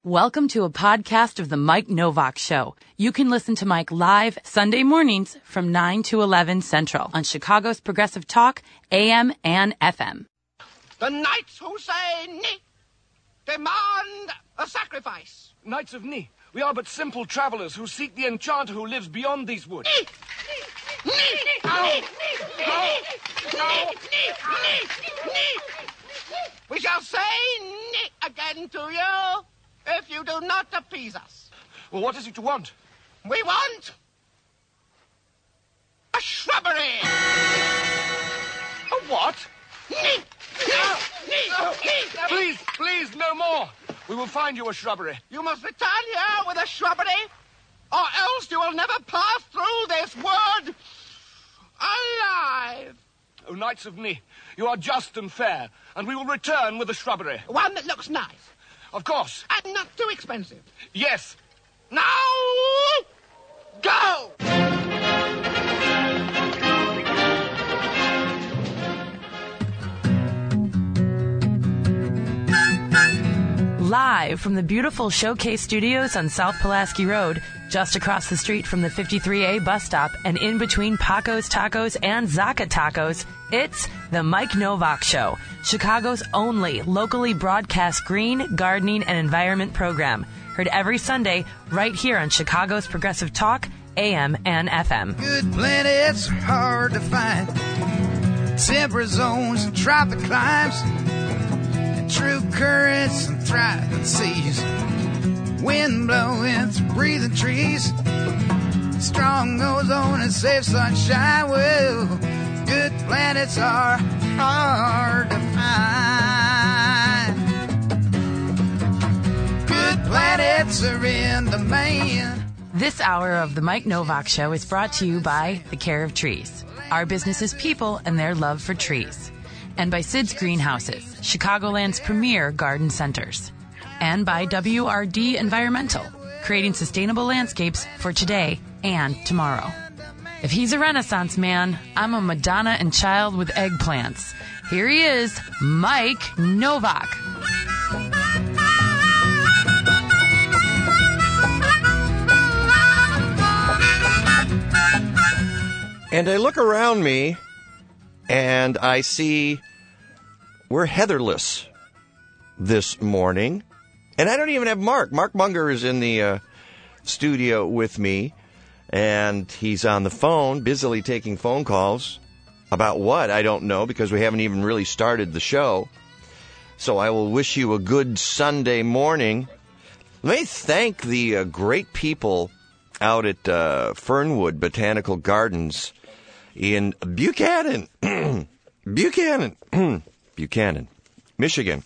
Welcome to a podcast of The Mike Novak Show. You can listen to Mike live Sunday mornings from 9 to 11 Central on Chicago's Progressive Talk, AM and FM. The Knights who say Ni demand a sacrifice. Knights of Ni, we are but simple travelers who seek the enchanter who lives beyond these woods. Ni! We shall say Ni again to you if you do not appease us. Well, what is it you want? We want a shrubbery. A what? Ni! Please, no more. We will find you a shrubbery. You must return here with a shrubbery, or else you will never pass through this wood alive. O Knights of Ni, you are just and fair, and we will return with a shrubbery. One that looks nice. Of course. And not too expensive. Yes. Now, go! Live from the beautiful Showcase Studios on South Pulaski Road, just across the street from the 53A bus stop and in between Paco's Tacos and Zaka Tacos, it's The Mike Novak Show, Chicago's only locally broadcast green, gardening, and environment program. Heard every Sunday right here on Chicago's Progressive Talk, AM and FM. Good planets are hard to find. Temperate zones and tropic climes. And true currents and thriving seas. Wind blowing through breathing trees. Strong ozone and safe sunshine. Well, good planets are hard to find. Good planets are in demand. This hour of The Mike Novak Show is brought to you by The Care of Trees, our business's people and their love for trees. And by Sid's Greenhouses, Chicagoland's premier garden centers. And by WRD Environmental, creating sustainable landscapes for today and tomorrow. If he's a Renaissance man, I'm a Madonna and child with eggplants. Here he is, Mike Novak. And I look around me, and I see we're heatherless this morning. And I don't even have Mark. Mark Munger is in the studio with me, and he's on the phone, busily taking phone calls. About what? I don't know, because we haven't even really started the show. So I will wish you a good Sunday morning. Let me thank the great people out at Fernwood Botanical Gardens in Buchanan, Buchanan, Michigan.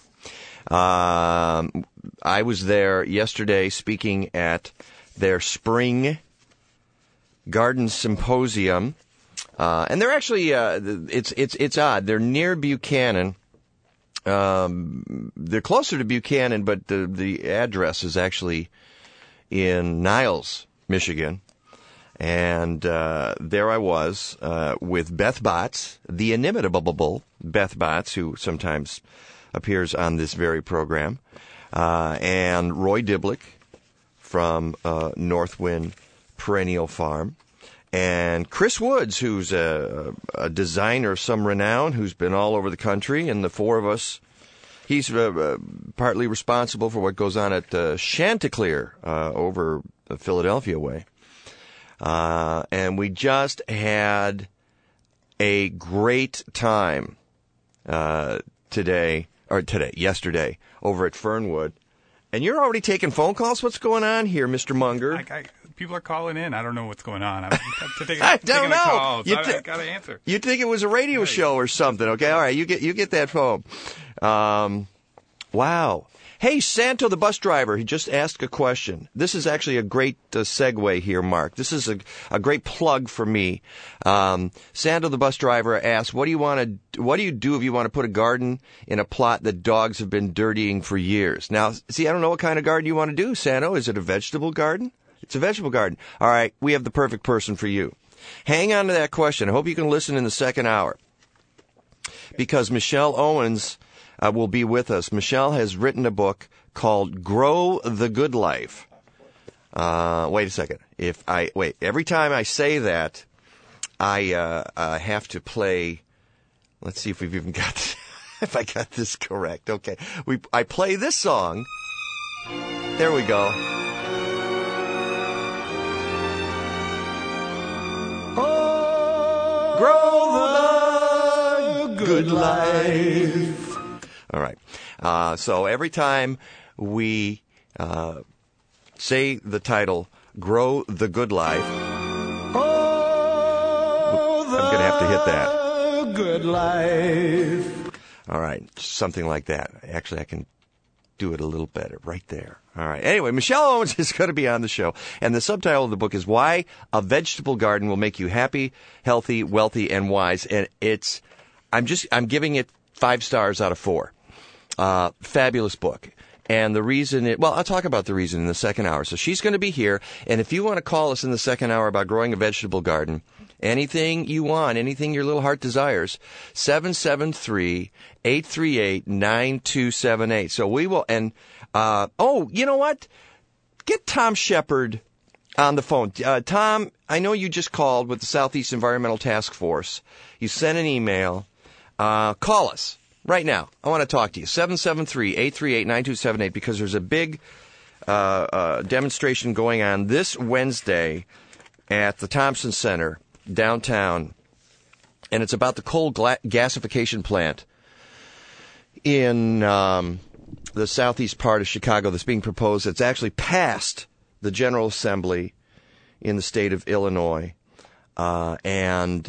I was there yesterday speaking at their spring garden symposium, and they're actually it's odd. They're near Buchanan. They're closer to Buchanan, but the address is actually in Niles, Michigan. And there I was with Beth Botts, the inimitable Beth Botts, who sometimes appears on this very program, and Roy Diblick from Northwind Perennial Farm, and Chris Woods, who's a designer of some renown, who's been all over the country, and the four of us. He's partly responsible for what goes on at Chanticleer over Philadelphia way. And we just had a great time yesterday, over at Fernwood. And you're already taking phone calls? What's going on here, Mr. Munger? People are calling in. I don't know what's going on. I don't know. Calls. I got to answer. You'd think it was a radio show or something. Okay, all right, you get that phone. Wow. Hey, Santo the bus driver, he just asked a question. This is actually a great segue here, Mark. This is a great plug for me. Santo the bus driver asked, what do you do if you want to put a garden in a plot that dogs have been dirtying for years? Now, see, I don't know what kind of garden you want to do, Santo. Is it a vegetable garden? It's a vegetable garden. All right, we have the perfect person for you. Hang on to that question. I hope you can listen in the second hour, because Michelle Owens will be with us. Michelle has written a book called Grow the Good Life. Wait a second. Every time I say that, I have to play. Let's see if we've even got if I got this correct. Okay, I play this song. There we go. Oh, grow the good life. All right. So every time we say the title, Grow the Good Life, I'm going to have to hit that. Good life. All right. Something like that. Actually, I can do it a little better right there. All right. Anyway, Michelle Owens is going to be on the show. And the subtitle of the book is Why a Vegetable Garden Will Make You Happy, Healthy, Wealthy, and Wise. And I'm giving it 5 stars out of 4. Fabulous book. And the reason I'll talk about the reason in the second hour. So she's going to be here. And if you want to call us in the second hour about growing a vegetable garden, anything you want, anything your little heart desires, 773-838-9278. So we will, and, you know what? Get Tom Shepard on the phone. Tom, I know you just called with the Southeast Environmental Task Force. You sent an email. Call us. Right now, I want to talk to you. 773-838-9278 because there's a big demonstration going on this Wednesday at the Thompson Center downtown, and it's about the coal gasification plant in the southeast part of Chicago that's being proposed. It's actually passed the General Assembly in the state of Illinois and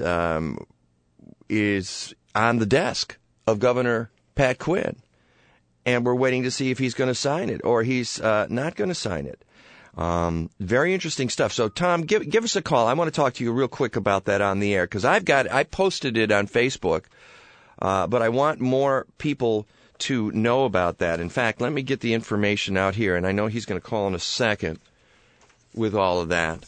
is on the desk of Governor Pat Quinn, and we're waiting to see if he's going to sign it or he's not going to sign it. Very interesting stuff. So, Tom, give us a call. I want to talk to you real quick about that on the air because I posted it on Facebook, but I want more people to know about that. In fact, let me get the information out here, and I know he's going to call in a second with all of that.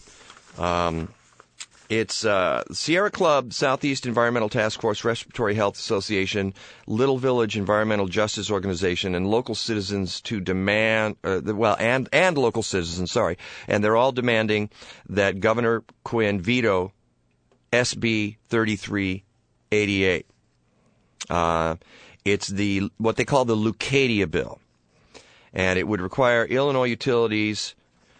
It's Sierra Club, Southeast Environmental Task Force, Respiratory Health Association, Little Village Environmental Justice Organization, and local citizens to demand, and local citizens, sorry, and they're all demanding that Governor Quinn veto SB 3388. It's what they call the Leucadia bill, and it would require Illinois utilities,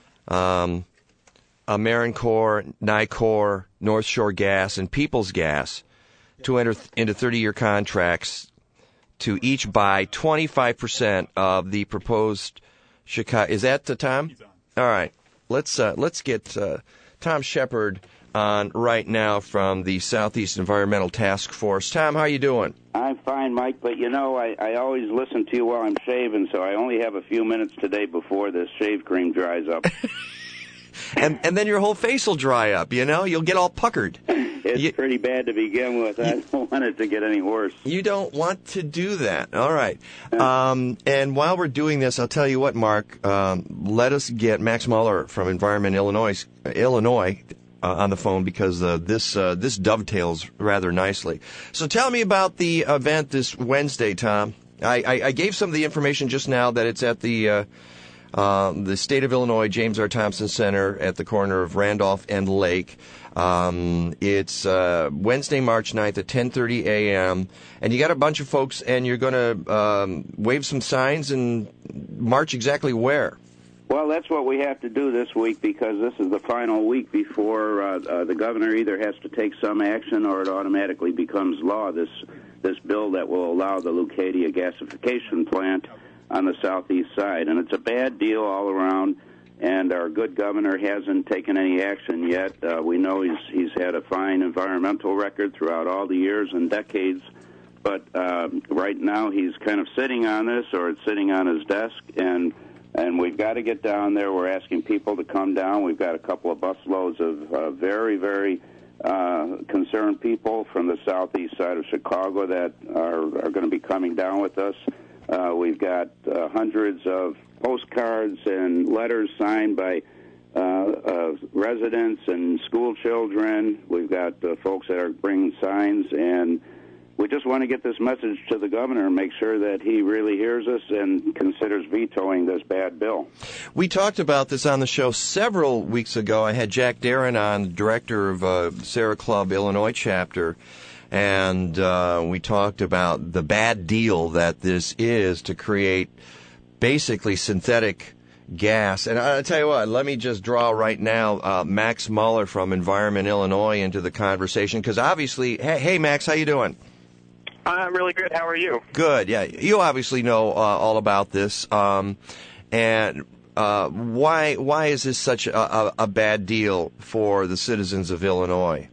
AmeriCorps, Nicor, North Shore Gas, and Peoples Gas to enter into 30-year contracts to each buy 25% of the proposed Chicago. Is that Tom? He's on. All right. Let's get Tom Shepard on right now from the Southeast Environmental Task Force. Tom, how are you doing? I'm fine, Mike, but I always listen to you while I'm shaving, so I only have a few minutes today before this shave cream dries up. And then your whole face will dry up, You'll get all puckered. It's pretty bad to begin with. I don't want it to get any worse. You don't want to do that. All right. And while we're doing this, I'll tell you what, Mark. Let us get Max Muller from Environment Illinois on the phone because this dovetails rather nicely. So tell me about the event this Wednesday, Tom. I gave some of the information just now that it's at the State of Illinois James R. Thompson Center at the corner of Randolph and Lake. It's Wednesday, March 9th at 10:30 a.m. And you got a bunch of folks, and you're going to wave some signs and march exactly where? Well, that's what we have to do this week because this is the final week before the governor either has to take some action or it automatically becomes law, this bill that will allow the Leucadia gasification plant on the southeast side. And it's a bad deal all around, and our good governor hasn't taken any action yet. We know he's had a fine environmental record throughout all the years and decades, but right now he's kind of sitting on this, or it's sitting on his desk, and we've got to get down there. We're asking people to come down. We've got a couple of busloads of very, very concerned people from the southeast side of Chicago that are going to be coming down with us. We've got hundreds of postcards and letters signed by residents and school children. We've got folks that are bringing signs, and we just want to get this message to the governor and make sure that he really hears us and considers vetoing this bad bill. We talked about this on the show several weeks ago. I had Jack Darren on, director of Sierra Club Illinois chapter, and we talked about the bad deal that this is to create basically synthetic gas. And I'll tell you what, let me just draw right now Max Muller from Environment Illinois into the conversation, because obviously, hey Max, how you doing? I'm really good. How are you? Good, yeah. You obviously know all about this. And why is this such a bad deal for the citizens of Illinois?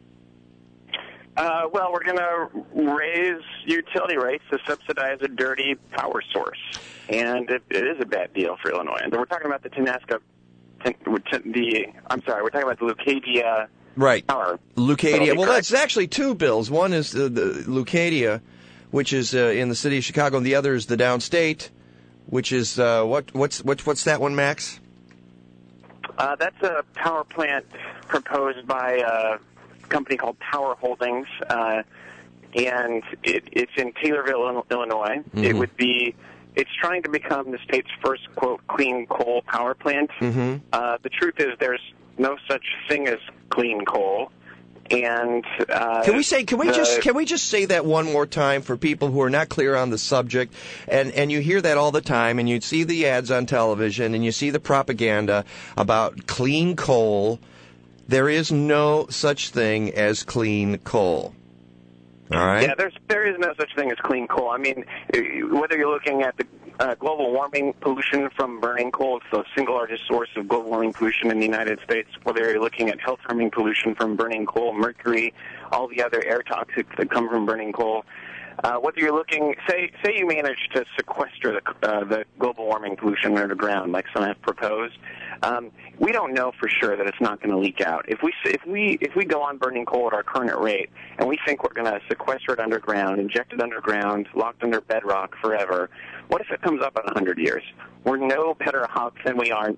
Well, we're going to raise utility rates to subsidize a dirty power source, and it is a bad deal for Illinois. And we're talking about the we're talking about the Leucadia power. Leucadia. Well, that's actually two bills. One is the Leucadia, which is in the city of Chicago, and the other is the downstate, which is what's that one, Max? That's a power plant proposed by a company called Power Holdings, and it's in Taylorville, Illinois. Mm-hmm. It's trying to become the state's first, quote, clean coal power plant. Mm-hmm. The truth is there's no such thing as clean coal. And can we just say that one more time for people who are not clear on the subject? And you hear that all the time, and you see the ads on television, and you see the propaganda about clean coal. There is no such thing as clean coal. All right? Yeah, there is no such thing as clean coal. I mean, whether you're looking at the global warming pollution from burning coal, it's the single largest source of global warming pollution in the United States, whether you're looking at health-harming pollution from burning coal, mercury, all the other air toxics that come from burning coal, whether you're looking, say you manage to sequester the global warming pollution underground, like some have proposed, we don't know for sure that it's not going to leak out. If we go on burning coal at our current rate, and we think we're going to sequester it underground, inject it underground, locked under bedrock forever, what if it comes up in 100 years? We're no better off than we are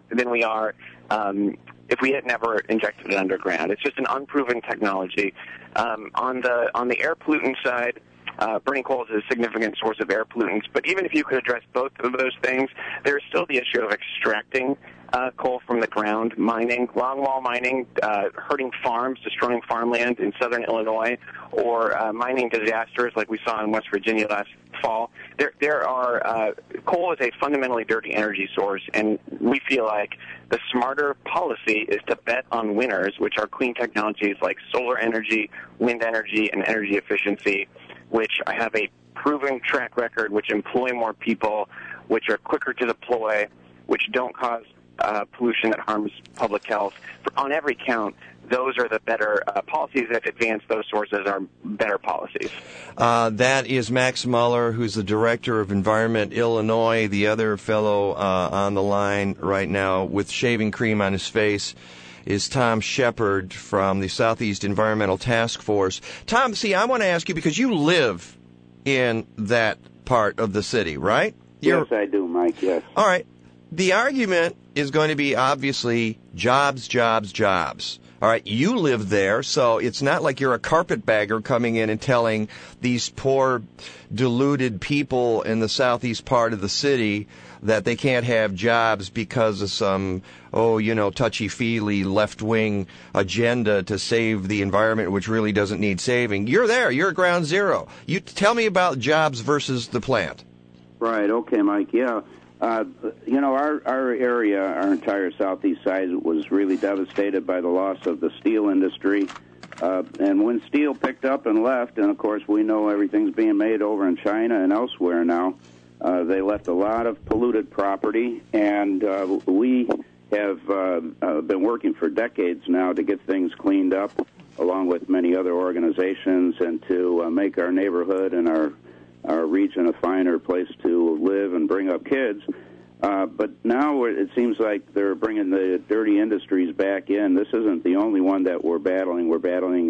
if we had never injected it underground. It's just an unproven technology. On the air pollutant side, burning coal is a significant source of air pollutants, but even if you could address both of those things, there's still the issue of extracting coal from the ground, mining, longwall mining, hurting farms, destroying farmland in southern Illinois, or mining disasters like we saw in West Virginia last fall. Coal is a fundamentally dirty energy source, and we feel like the smarter policy is to bet on winners, which are clean technologies like solar energy, wind energy, and energy efficiency, which I have a proven track record, which employ more people, which are quicker to deploy, which don't cause pollution that harms public health. On every count, those are the better policies that advance those sources are better policies. That is Max Muller, who's the director of Environment Illinois. The other fellow on the line right now with shaving cream on his face is Tom Shepard from the Southeast Environmental Task Force. Tom, see, I want to ask you, because you live in that part of the city, right? Yes, I do, Mike, yes. All right. The argument is going to be, obviously, jobs, jobs, jobs. All right, you live there, so it's not like you're a carpetbagger coming in and telling these poor, deluded people in the southeast part of the city that they can't have jobs because of some, touchy-feely left-wing agenda to save the environment, which really doesn't need saving. You're there. You're at ground zero. You tell me about jobs versus the plant. Right. Okay, Mike. Yeah. Our area, our entire southeast side was really devastated by the loss of the steel industry. And when steel picked up and left, and of course we know everything's being made over in China and elsewhere now, they left a lot of polluted property, and we have been working for decades now to get things cleaned up, along with many other organizations, and to make our neighborhood and our region a finer place to live and bring up kids. But now it seems like they're bringing the dirty industries back in. This isn't the only one that we're battling. We're battling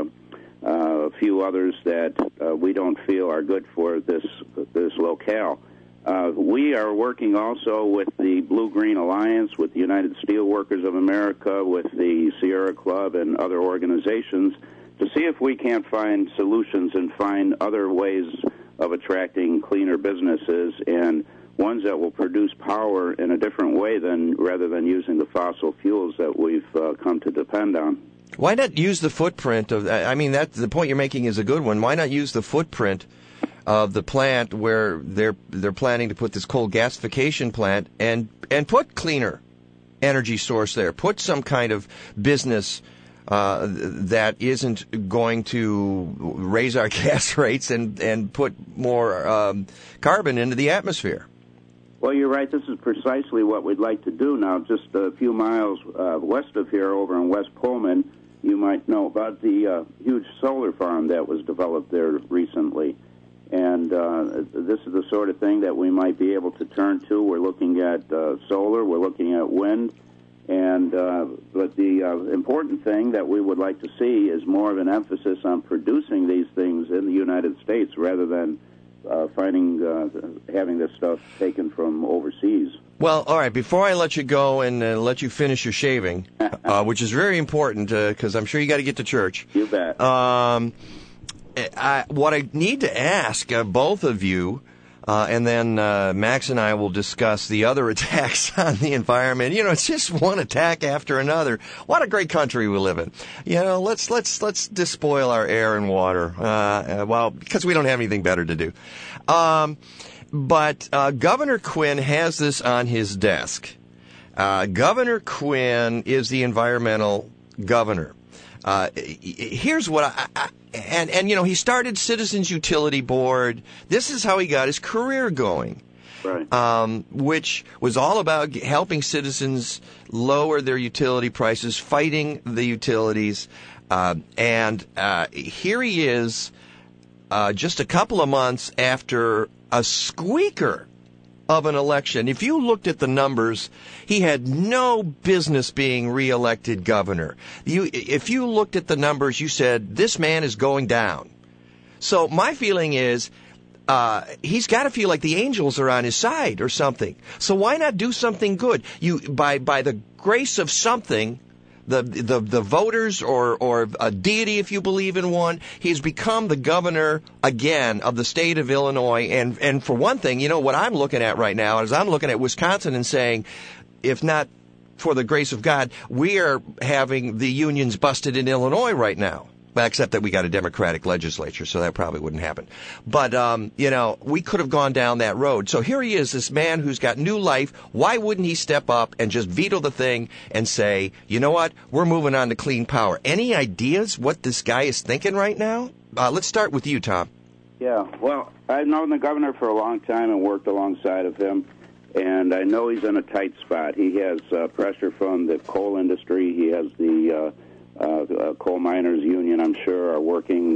a few others that we don't feel are good for this locale. We are working also with the Blue-Green Alliance, with the United Steelworkers of America, with the Sierra Club and other organizations to see if we can't find solutions and find other ways of attracting cleaner businesses and ones that will produce power in a different way rather than using the fossil fuels that we've come to depend on. Why not use the footprint of? I mean, the point you're making is a good one. Why not use the footprint of the plant where they're planning to put this coal gasification plant and put cleaner energy source there? Put some kind of business that isn't going to raise our gas rates and put more carbon into the atmosphere. Well, you're right. This is precisely what we'd like to do now. Just a few miles west of here, over in West Pullman, you might know about the huge solar farm that was developed there recently. And this is the sort of thing that we might be able to turn to. We're looking at solar. We're looking at wind. But the important thing that we would like to see is more of an emphasis on producing these things in the United States rather than having this stuff taken from overseas. Well, all right, before I let you go and let you finish your shaving, which is very important because I'm sure you got to get to church. You bet. What I need to ask both of you, and then Max and I will discuss the other attacks on the environment. You know, it's just one attack after another. What a great country we live in. You know, let's despoil our air and water. Well, because we don't have anything better to do. But Governor Quinn has this on his desk. Governor Quinn is the environmental governor. Here's what and you know, he started Citizens Utility Board. This is how he got his career going. Right. Which was all about helping citizens lower their utility prices, fighting the utilities. And here he is, just a couple of months after a squeaker of an election. If you looked at the numbers, he had no business being reelected governor. If you looked at the numbers, you said, this man is going down. So my feeling is, he's got to feel like the angels are on his side or something. So why not do something good? By the grace of something, the voters or a deity, if you believe in one, he's become the governor again of the state of Illinois. And for one thing, you know, what I'm looking at right now is I'm looking at Wisconsin and saying, if not for the grace of God, we are having the unions busted in Illinois right now. Well, except that we got a Democratic legislature, so that probably wouldn't happen. But, you know, we could have gone down that road. So here he is, this man who's got new life. Why wouldn't he step up and just veto the thing and say, you know what, we're moving on to clean power? Any ideas what this guy is thinking right now? Let's start with you, Tom. Yeah, well, I've known the governor for a long time and worked alongside of him, and I know he's in a tight spot. He has pressure from the coal industry. He has the coal miners union, I'm sure, are working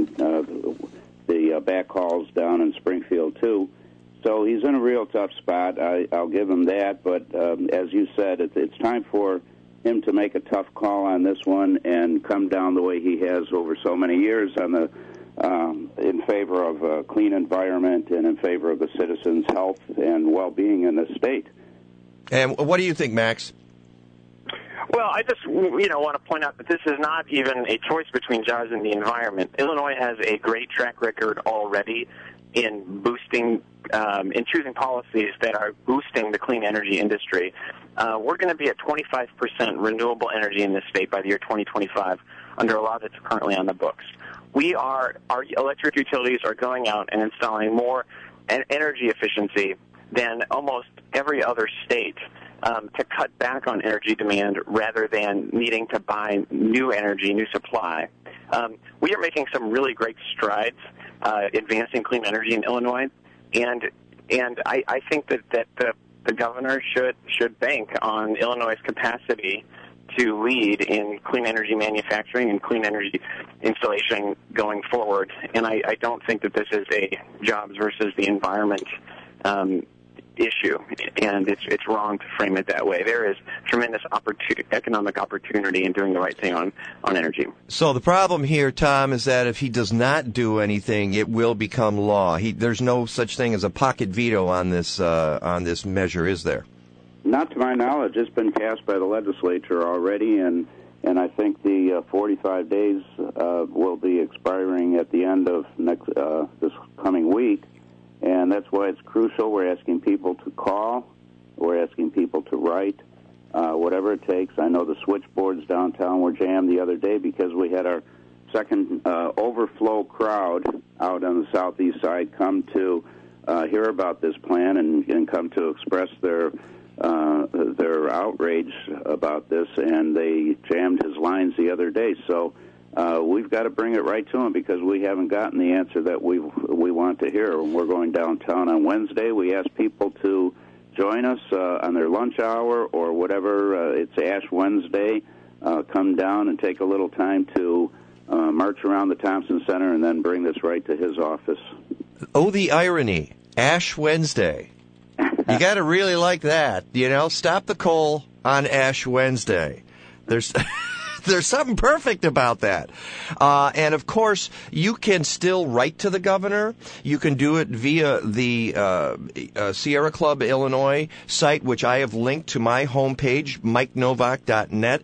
the backhauls down in Springfield, too. So he's in a real tough spot. I'll give him that. But as you said, it's time for him to make a tough call on this one and come down the way he has over so many years on the in favor of a clean environment and in favor of the citizens' health and well-being in the state. And what do you think, Max? Well, I just, want to point out that this is not even a choice between jobs and the environment. Illinois has a great track record already in boosting, in choosing policies that are boosting the clean energy industry. We're going to be at 25% renewable energy in this state by the year 2025 under a law that's currently on the books. Our electric utilities are going out and installing more energy efficiency than almost every other state. To cut back on energy demand rather than needing to buy new energy, new supply. We are making some really great strides advancing clean energy in Illinois, and I think that the governor should bank on Illinois' capacity to lead in clean energy manufacturing and clean energy installation going forward. And I don't think that this is a jobs versus the environment issue, and it's wrong to frame it that way. There is tremendous economic opportunity in doing the right thing on energy. So the problem here, Tom, is that if he does not do anything, it will become law. There's no such thing as a pocket veto on this measure, is there? Not to my knowledge. It's been passed by the legislature already, and and I think the 45 days will be expiring at the end of this coming week, and that's why it's crucial. We're asking people to call. We're asking people to write, whatever it takes. I know the switchboards downtown were jammed the other day because we had our second overflow crowd out on the southeast side come to hear about this plan and come to express their outrage about this, and they jammed his lines the other day. So we've got to bring it right to him because we haven't gotten the answer that we want to hear. We're going downtown on Wednesday. We ask people to join us on their lunch hour or whatever. It's Ash Wednesday. Come down and take a little time to march around the Thompson Center and then bring this right to his office. Oh, the irony. Ash Wednesday. You got to really like that. Stop the coal on Ash Wednesday. There's something perfect about that. And, of course, you can still write to the governor. You can do it via the Sierra Club Illinois site, which I have linked to my homepage, MikeNowak.net,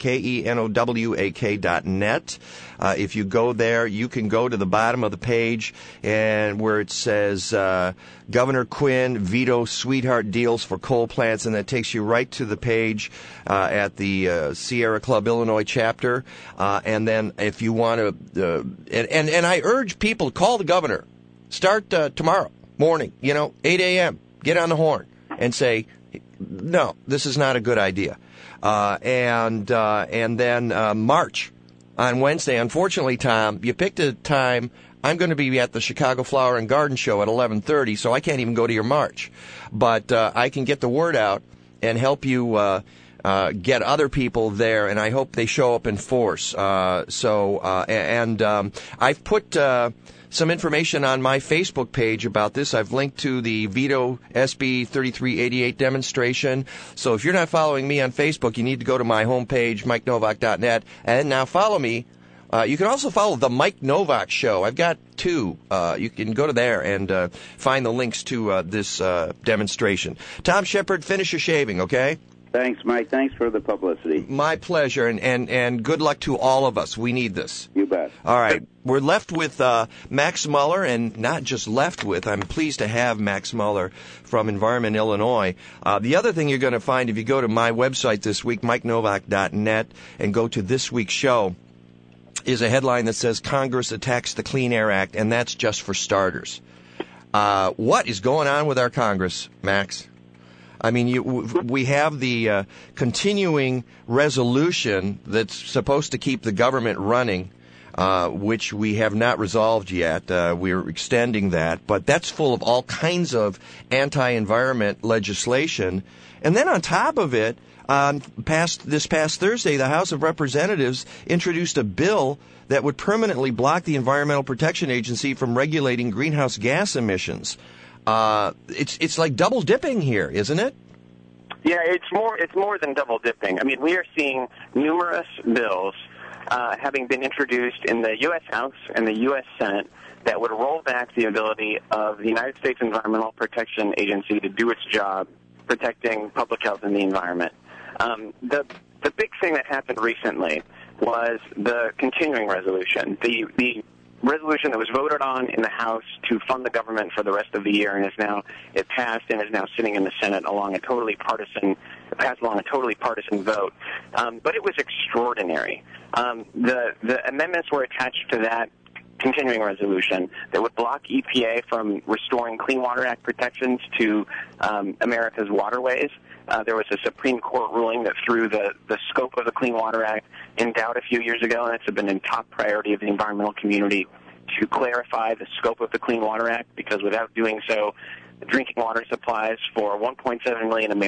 MikeNowak.net. If you go there, you can go to the bottom of the page and where it says Governor Quinn veto sweetheart deals for coal plants, and that takes you right to the page at the Sierra Club Illinois chapter. And then if you want to, and I urge people to call the governor. Start tomorrow morning, 8 a.m. Get on the horn and say, no, this is not a good idea. And then march on Wednesday. Unfortunately, Tom, you picked a time. I'm going to be at the Chicago Flower and Garden Show at 11:30, so I can't even go to your march. But I can get the word out and help you get other people there, and I hope they show up in force. I've put some information on my Facebook page about this. I've linked to the Veto SB 3388 demonstration. So if you're not following me on Facebook, you need to go to my homepage, MikeNowak.net, and now follow me. You can also follow the Mike Novak Show. I've got two. You can go to there and find the links to this demonstration. Tom Shepard, finish your shaving, okay? Thanks, Mike. Thanks for the publicity. My pleasure, and good luck to all of us. We need this. You bet. All right. We're left with Max Muller, and not just left with. I'm pleased to have Max Muller from Environment Illinois. The other thing you're going to find if you go to my website this week, MikeNowak.net, and go to this week's show, is a headline that says Congress attacks the Clean Air Act, and that's just for starters. What is going on with our Congress, Max? I mean, we have the continuing resolution that's supposed to keep the government running, which we have not resolved yet. We're extending that, but that's full of all kinds of anti-environment legislation. And then on top of it, this past Thursday, the House of Representatives introduced a bill that would permanently block the Environmental Protection Agency from regulating greenhouse gas emissions. It's like double dipping here, isn't it? Yeah, it's more than double dipping. I mean, we are seeing numerous bills having been introduced in the U.S. House and the U.S. Senate that would roll back the ability of the United States Environmental Protection Agency to do its job protecting public health and the environment. The big thing that happened recently was the continuing resolution, the resolution that was voted on in the House to fund the government for the rest of the year, and it passed and is now sitting in the Senate passed along a totally partisan vote. But it was extraordinary. The amendments were attached to that continuing resolution that would block EPA from restoring Clean Water Act protections to America's waterways. There was a Supreme Court ruling that threw the scope of the Clean Water Act in doubt a few years ago, and it's been a top priority of the environmental community to clarify the scope of the Clean Water Act, because without doing so, drinking water supplies for 1.7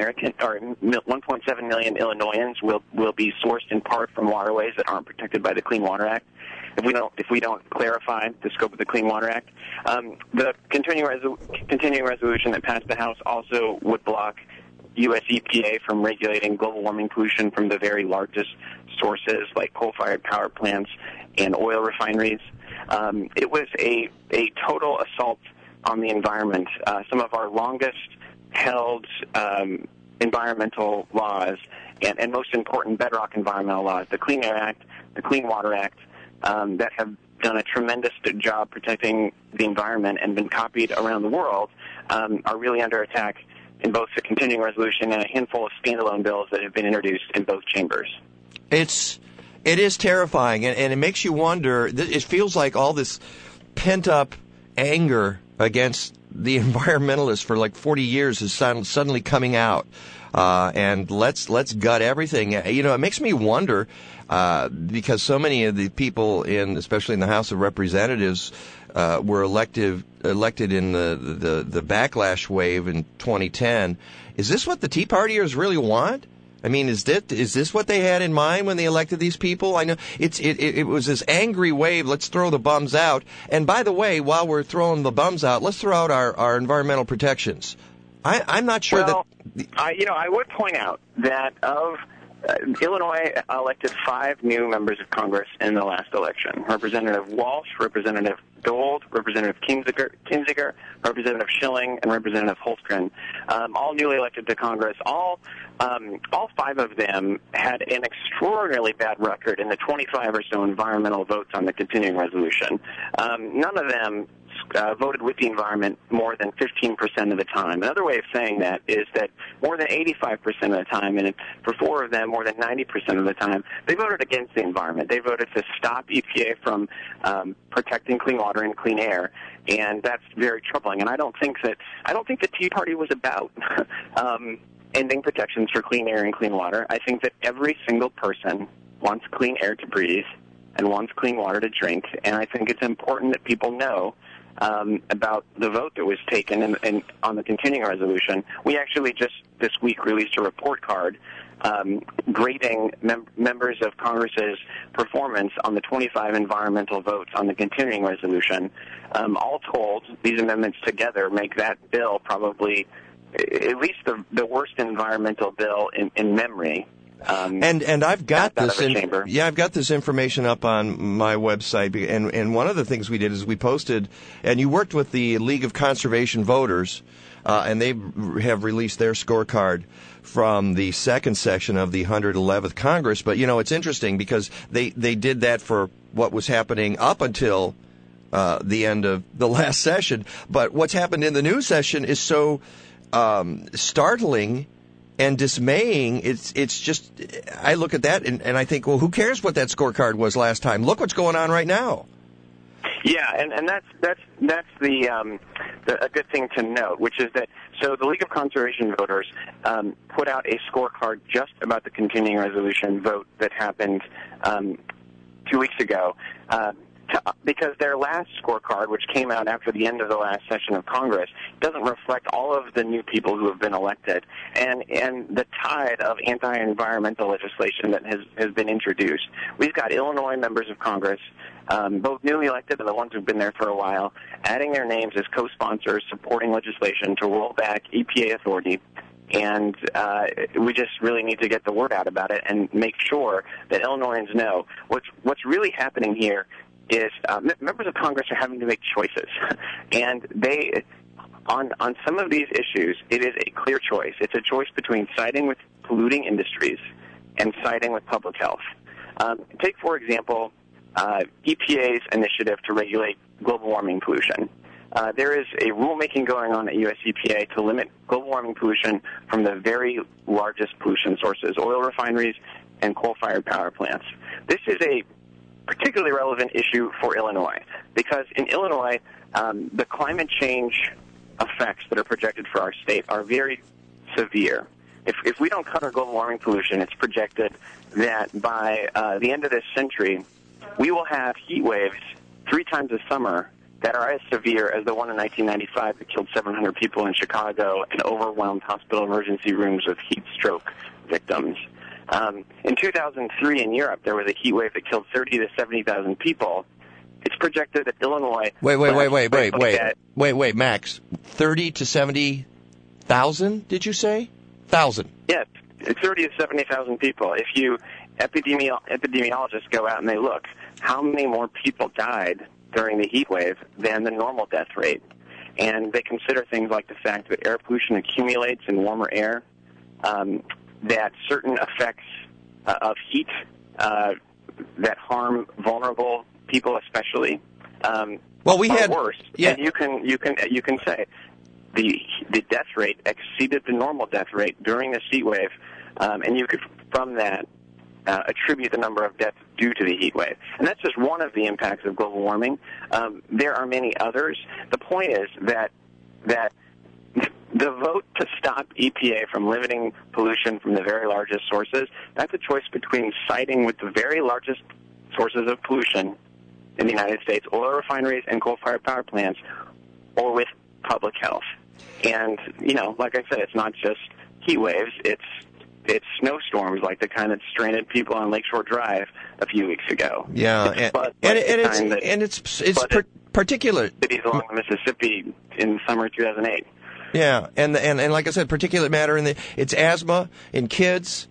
million Illinoisans will be sourced in part from waterways that aren't protected by the Clean Water Act. If we don't clarify the scope of the Clean Water Act, the continuing resolution that passed the House also would block U.S. EPA from regulating global warming pollution from the very largest sources like coal-fired power plants and oil refineries. It was a total assault on the environment. Some of our longest held environmental laws and most important, bedrock environmental laws, the Clean Air Act, the Clean Water Act, that have done a tremendous job protecting the environment and been copied around the world, are really under attack in both the continuing resolution and a handful of standalone bills that have been introduced in both chambers. It is terrifying, and it makes you wonder. It feels like all this pent-up anger against the environmentalists for like 40 years is suddenly coming out. And let's gut everything. You know, it makes me wonder, because so many of the people especially in the House of Representatives, were elected in the backlash wave in 2010. Is this what the Tea Partiers really want? I mean, is this what they had in mind when they elected these people? I know it was this angry wave. Let's throw the bums out. And by the way, while we're throwing the bums out, let's throw out our environmental protections. I'm not sure I would point out that Illinois elected 5 new members of Congress in the last election. Representative Walsh, Representative Gold, Representative Kinzinger, Representative Schilling, and Representative Holmgren, all newly elected to Congress. All 5 of them had an extraordinarily bad record in the 25 or so environmental votes on the continuing resolution. None of them voted with the environment more than 15% of the time. Another way of saying that is that more than 85% of the time, and for 4 of them, more than 90% of the time, they voted against the environment. They voted to stop EPA from protecting clean water and clean air, and that's very troubling. And I don't think the Tea Party was about ending protections for clean air and clean water. I think that every single person wants clean air to breathe and wants clean water to drink, and I think it's important that people know about the vote that was taken on the continuing resolution. We actually just this week released a report card grading members of Congress's performance on the 25 environmental votes on the continuing resolution. All told, these amendments together make that bill probably at least the worst environmental bill in memory. And I've got this. I've got this information up on my website. And one of the things we did is we posted, and you worked with the League of Conservation Voters, and they have released their scorecard from the second session of the 111th Congress. But you know, it's interesting because they did that for what was happening up until the end of the last session. But what's happened in the new session is so startling and dismaying. It's just, I look at that and I think, well, who cares what that scorecard was last time? Look what's going on right now. Yeah, and that's a good thing to note, which is that so the League of Conservation Voters put out a scorecard just about the continuing resolution vote that happened 2 weeks ago. Because their last scorecard, which came out after the end of the last session of Congress, doesn't reflect all of the new people who have been elected and the tide of anti-environmental legislation that has been introduced. We've got Illinois members of Congress, both newly elected and the ones who've been there for a while, adding their names as co-sponsors supporting legislation to roll back EPA authority. And we just really need to get the word out about it and make sure that Illinoisans know what's really happening here is members of Congress are having to make choices. And they, on some of these issues, it is a clear choice. It's a choice between siding with polluting industries and siding with public health. Take, for example, EPA's initiative to regulate global warming pollution. There is a rulemaking going on at U.S. EPA to limit global warming pollution from the very largest pollution sources, oil refineries and coal-fired power plants. This is a particularly relevant issue for Illinois because in Illinois, the climate change effects that are projected for our state are very severe. If we don't cut our global warming pollution, it's projected that by the end of this century, we will have heat waves 3 times a summer that are as severe as the one in 1995 that killed 700 people in Chicago and overwhelmed hospital emergency rooms with heat stroke victims. In 2003 in Europe, there was a heat wave that killed 30 to 70,000 people. It's projected that Illinois... Wait, Max. 30 to 70,000, did you say? 1,000. Yes, 30 to 70,000 people. If you epidemiologists go out and they look, how many more people died during the heat wave than the normal death rate? And they consider things like the fact that air pollution accumulates in warmer air, that certain effects of heat that harm vulnerable people, especially, well, we had worse. Yeah. And you can say the death rate exceeded the normal death rate during this heat wave, and you could from that attribute the number of deaths due to the heat wave. And that's just one of the impacts of global warming. There are many others. The point is that the vote to stop EPA from limiting pollution from the very largest sources, that's a choice between siding with the very largest sources of pollution in the United States, oil refineries and coal-fired power plants, or with public health. And, like I said, it's not just heat waves, it's snowstorms like the kind that stranded people on Lakeshore Drive a few weeks ago. Yeah, it's particular cities along the Mississippi in summer 2008. Yeah, and like I said, particulate matter it's asthma in kids.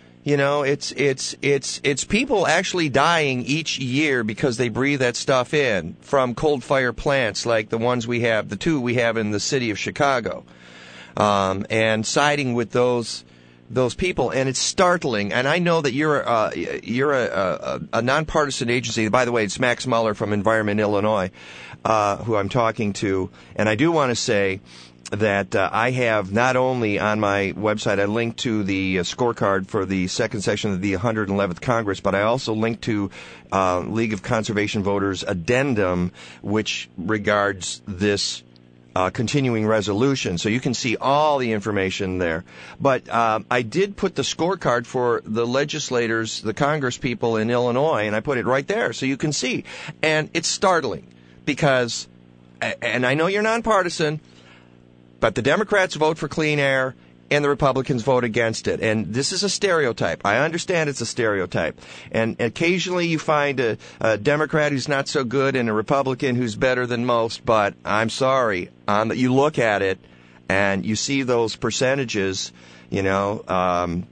It's people actually dying each year because they breathe that stuff in from coal fire plants like the ones we have, the two we have in the city of Chicago, and siding with those people, and it's startling. And I know that you're a nonpartisan agency. By the way, it's Max Muller from Environment Illinois, who I'm talking to, and I do want to say that I have not only on my website, I linked to the scorecard for the second session of the 111th Congress, but I also linked to League of Conservation Voters addendum, which regards this continuing resolution. So you can see all the information there. But I did put the scorecard for the legislators, the Congress people in Illinois, and I put it right there so you can see. And it's startling because, and I know you're nonpartisan, but the Democrats vote for clean air and the Republicans vote against it. And this is a stereotype. I understand it's a stereotype. And occasionally you find a Democrat who's not so good and a Republican who's better than most. But I'm sorry, you look at it and you see those percentages, Representative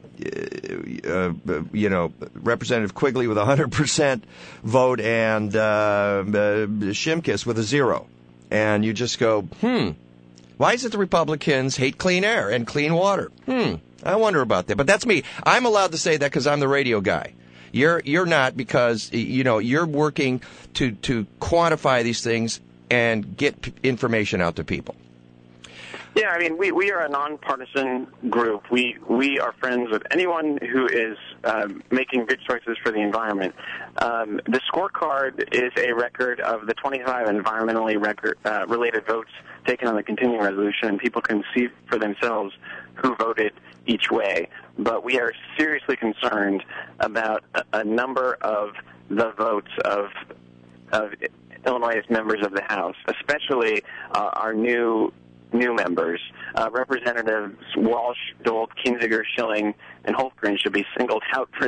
Quigley with 100% vote and Shimkus with a 0. And you just go, why is it the Republicans hate clean air and clean water? I wonder about that. But that's me. I'm allowed to say that because I'm the radio guy. You're not, because you're working to quantify these things and get information out to people. Yeah, I mean, we are a nonpartisan group. We are friends with anyone who is making good choices for the environment. The scorecard is a record of the 25 environmentally related votes taken on the continuing resolution, and people can see for themselves who voted each way. But we are seriously concerned about a number of the votes of Illinois' members of the House, especially our new members. Representatives Walsh, Dolt, Kinzinger, Schilling, and Holmgren should be singled out for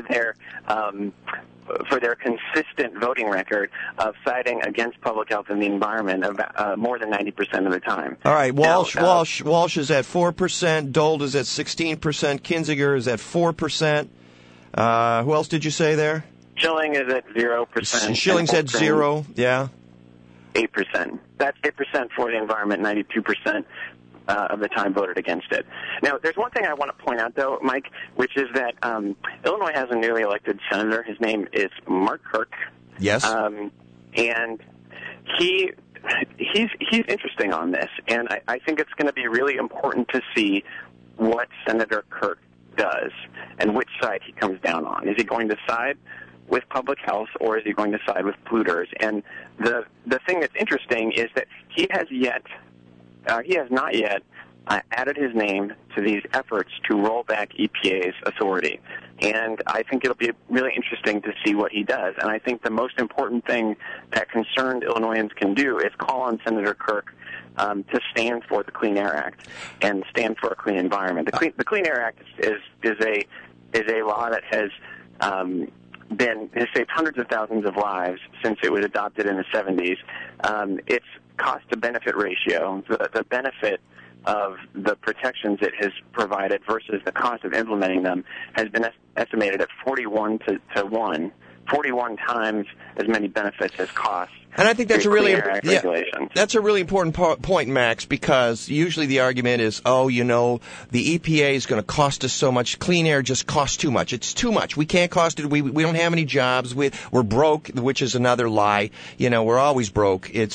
their consistent voting record of siding against public health and the environment more than 90% of the time. All right, Walsh is at 4%, Dolt is at 16%, Kinzinger is at 4%. Who else did you say there? Schilling is at 0%. Schilling's at 0, yeah. 8%. That's 8% for the environment, 92% of the time voted against it. Now, there's one thing I want to point out, though, Mike, which is that Illinois has a newly elected senator. His name is Mark Kirk. Yes. And he's interesting on this, and I think it's going to be really important to see what Senator Kirk does and which side he comes down on. Is he going to side with public health, or is he going to side with polluters? And the thing that's interesting is that he has not yet added his name to these efforts to roll back EPA's authority. And I think it'll be really interesting to see what he does. And I think the most important thing that concerned Illinoisans can do is call on Senator Kirk to stand for the Clean Air Act and stand for a clean environment. The Clean Air Act is a law that has saved hundreds of thousands of lives since it was adopted in the 70s. Its cost-to-benefit ratio, the benefit of the protections it has provided versus the cost of implementing them, has been estimated at 41 to 1 41 times as many benefits as costs. And I think that's that's a really important point, Max, because usually the argument is, the EPA is going to cost us so much. Clean air just costs too much. It's too much. We can't cost it. We don't have any jobs. We're broke, which is another lie. We're always broke. It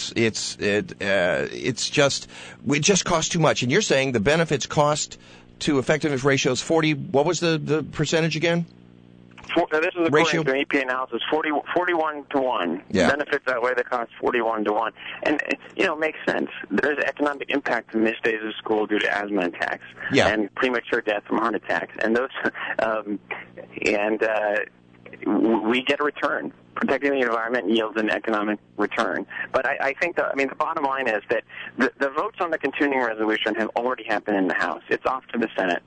just costs too much. And you're saying the benefits cost to effectiveness ratio is 40. What was the percentage again? This is according to an EPA analysis, 41 to 1. Yeah. Benefits that way, they cost 41 to 1. And, it makes sense. There's economic impact to missed days of school due to asthma attacks and premature death from heart attacks. And those, we get a return. Protecting the environment yields an economic return. But I think the bottom line is that the votes on the continuing resolution have already happened in the House. It's off to the Senate.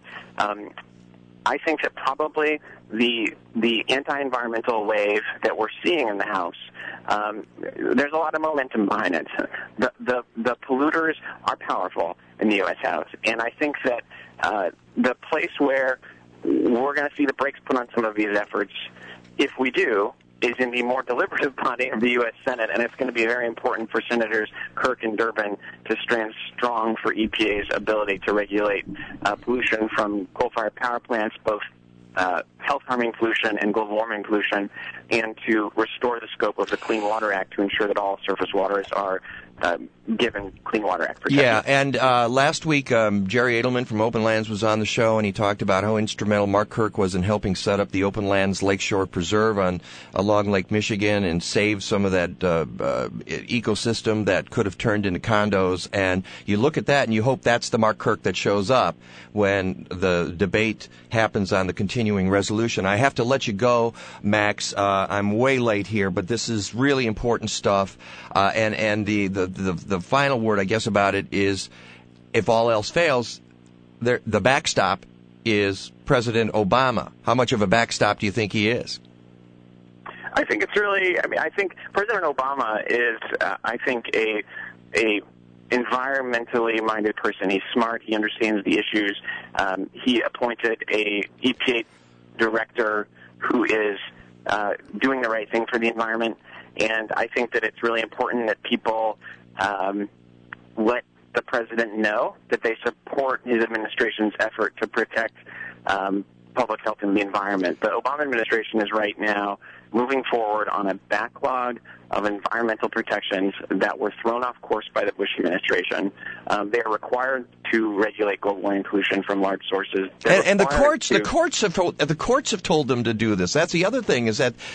I think that probably the anti-environmental wave that we're seeing in the House, there's a lot of momentum behind it. The polluters are powerful in the U.S. House, and I think that the place where we're going to see the brakes put on some of these efforts, if we do, is in the more deliberative body of the U.S. Senate, and it's going to be very important for Senators Kirk and Durbin to stand strong for EPA's ability to regulate pollution from coal-fired power plants, both health-harming pollution and global warming pollution, and to restore the scope of the Clean Water Act to ensure that all surface waters are given Clean Water Act protection. Yeah, and last week Jerry Adelman from Open Lands was on the show, and he talked about how instrumental Mark Kirk was in helping set up the Open Lands Lakeshore Preserve along Lake Michigan and save some of that ecosystem that could have turned into condos. And you look at that and you hope that's the Mark Kirk that shows up when the debate happens on the continuing resolution. I have to let you go, Max. I'm way late here, but this is really important stuff. And the final word, I guess, about it is, if all else fails, the backstop is President Obama. How much of a backstop do you think he is? I think it's really. I think President Obama is. I think a environmentally minded person. He's smart. He understands the issues. He appointed a EPA director who is doing the right thing for the environment. And I think that it's really important that people let the president know that they support his administration's effort to protect public health and the environment. The Obama administration is right now moving forward on a backlog of environmental protections that were thrown off course by the Bush administration. They are required to regulate global warming pollution from large sources. And the courts have told them to do this. That's the other thing, is that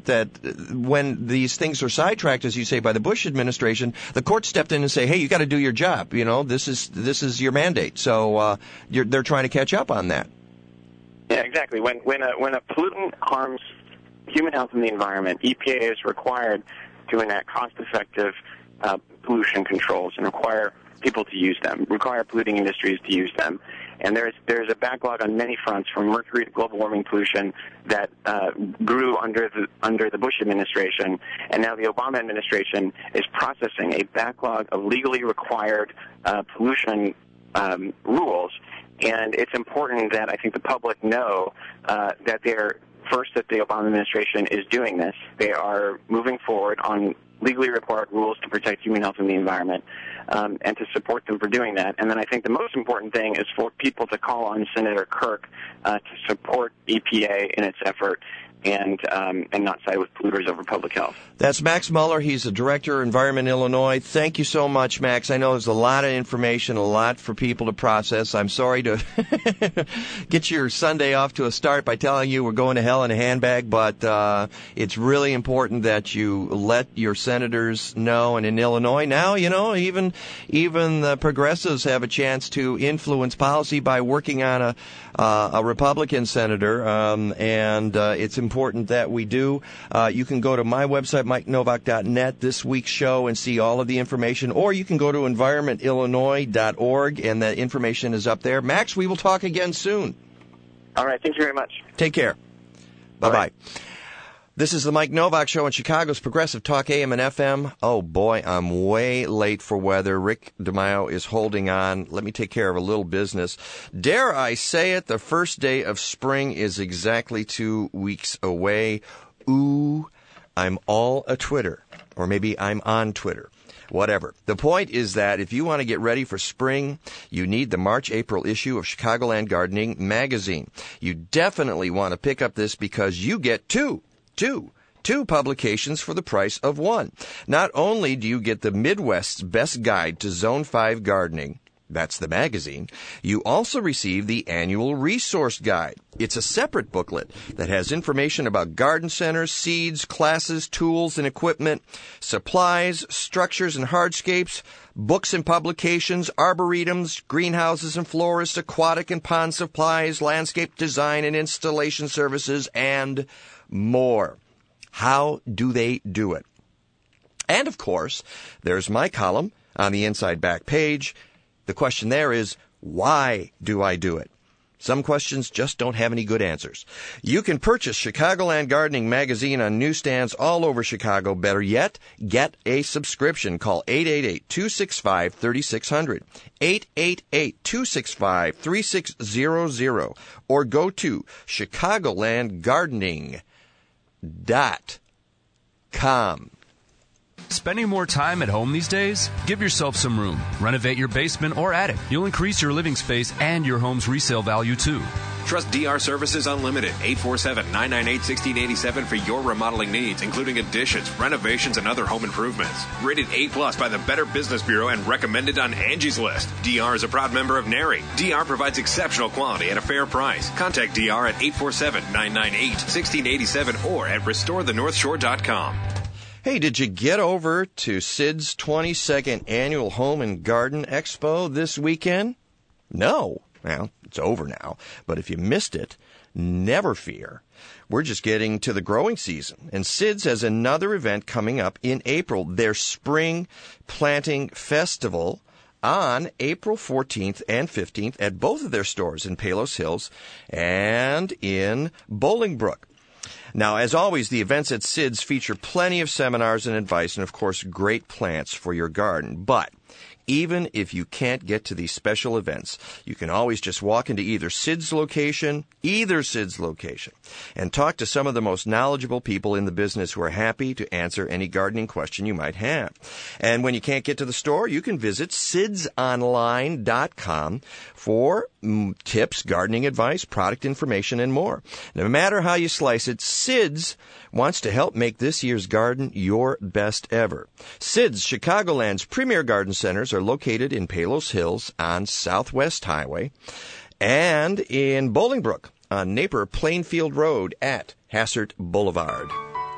when these things are sidetracked, as you say, by the Bush administration, the courts stepped in and say, hey, you got to do your job. This is your mandate. So they're trying to catch up on that. Yeah, exactly. When a pollutant harms human health and the environment, EPA is required to enact cost-effective pollution controls and require people to use them, require polluting industries to use them. And there's a backlog on many fronts, from mercury to global warming pollution, that grew under the Bush administration, and now the Obama administration is processing a backlog of legally required pollution rules. And it's important that I think the public know that that the Obama administration is doing this. They are moving forward on legally required rules to protect human health and the environment, and to support them for doing that. And then I think the most important thing is for people to call on Senator Kirk to support EPA in its effort and not side with polluters over public health. That's Max Muller. He's the Director of Environment Illinois. Thank you so much, Max. I know there's a lot of information, a lot for people to process. I'm sorry to get your Sunday off to a start by telling you we're going to hell in a handbag, but it's really important that you let your senators know. And in Illinois now, even the progressives have a chance to influence policy by working on a Republican senator, and it's important that we do. You can go to my website, MikeNovak.net, this week's show, and see all of the information, or you can go to environmentillinois.org, and the information is up there. Max, we will talk again soon. All right, thank you very much. Take care. Bye-bye. Right. This is the Mike Novak Show on Chicago's Progressive Talk AM and FM. Oh, boy, I'm way late for weather. Rick DeMaio is holding on. Let me take care of a little business. Dare I say it, the first day of spring is exactly 2 weeks away. Ooh, I'm all a Twitter. Or maybe I'm on Twitter. Whatever. The point is that if you want to get ready for spring, you need the March-April issue of Chicagoland Gardening magazine. You definitely want to pick up this because you get two publications for the price of one. Not only do you get the Midwest's best guide to Zone 5 gardening, that's the magazine, you also receive the annual resource guide. It's a separate booklet that has information about garden centers, seeds, classes, tools and equipment, supplies, structures and hardscapes, books and publications, arboretums, greenhouses and florists, aquatic and pond supplies, landscape design and installation services, and more. How do they do it? And of course, there's my column on the inside back page. The question there is, why do I do it? Some questions just don't have any good answers. You can purchase Chicagoland Gardening magazine on newsstands all over Chicago. Better yet, get a subscription. Call 888-265-3600, 888-265-3600, or go to chicagolandgardening.com. Spending more time at home these days? Give yourself some room. Renovate your basement or attic. You'll increase your living space and your home's resale value, too. Trust DR Services Unlimited, 847-998-1687 for your remodeling needs, including additions, renovations, and other home improvements. Rated A+ by the Better Business Bureau and recommended on Angie's List. DR is a proud member of NARI. DR provides exceptional quality at a fair price. Contact DR at 847-998-1687 or at restorethenorthshore.com. Hey, did you get over to Sid's 22nd Annual Home and Garden Expo this weekend? No. Well, it's over now. But if you missed it, never fear. We're just getting to the growing season. And Sid's has another event coming up in April, their Spring Planting Festival on April 14th and 15th at both of their stores in Palos Hills and in Bolingbrook. Now, as always, the events at Sid's feature plenty of seminars and advice and, of course, great plants for your garden. But even if you can't get to these special events, you can always just walk into either Sid's location, and talk to some of the most knowledgeable people in the business who are happy to answer any gardening question you might have. And when you can't get to the store, you can visit sidsonline.com for tips, gardening advice, product information, and more. No matter how you slice it, Sid's wants to help make this year's garden your best ever. Sid's, Chicagoland's premier garden centers, are located in Palos Hills on Southwest Highway and in Bolingbrook on Napier Plainfield Road at Hassert Boulevard.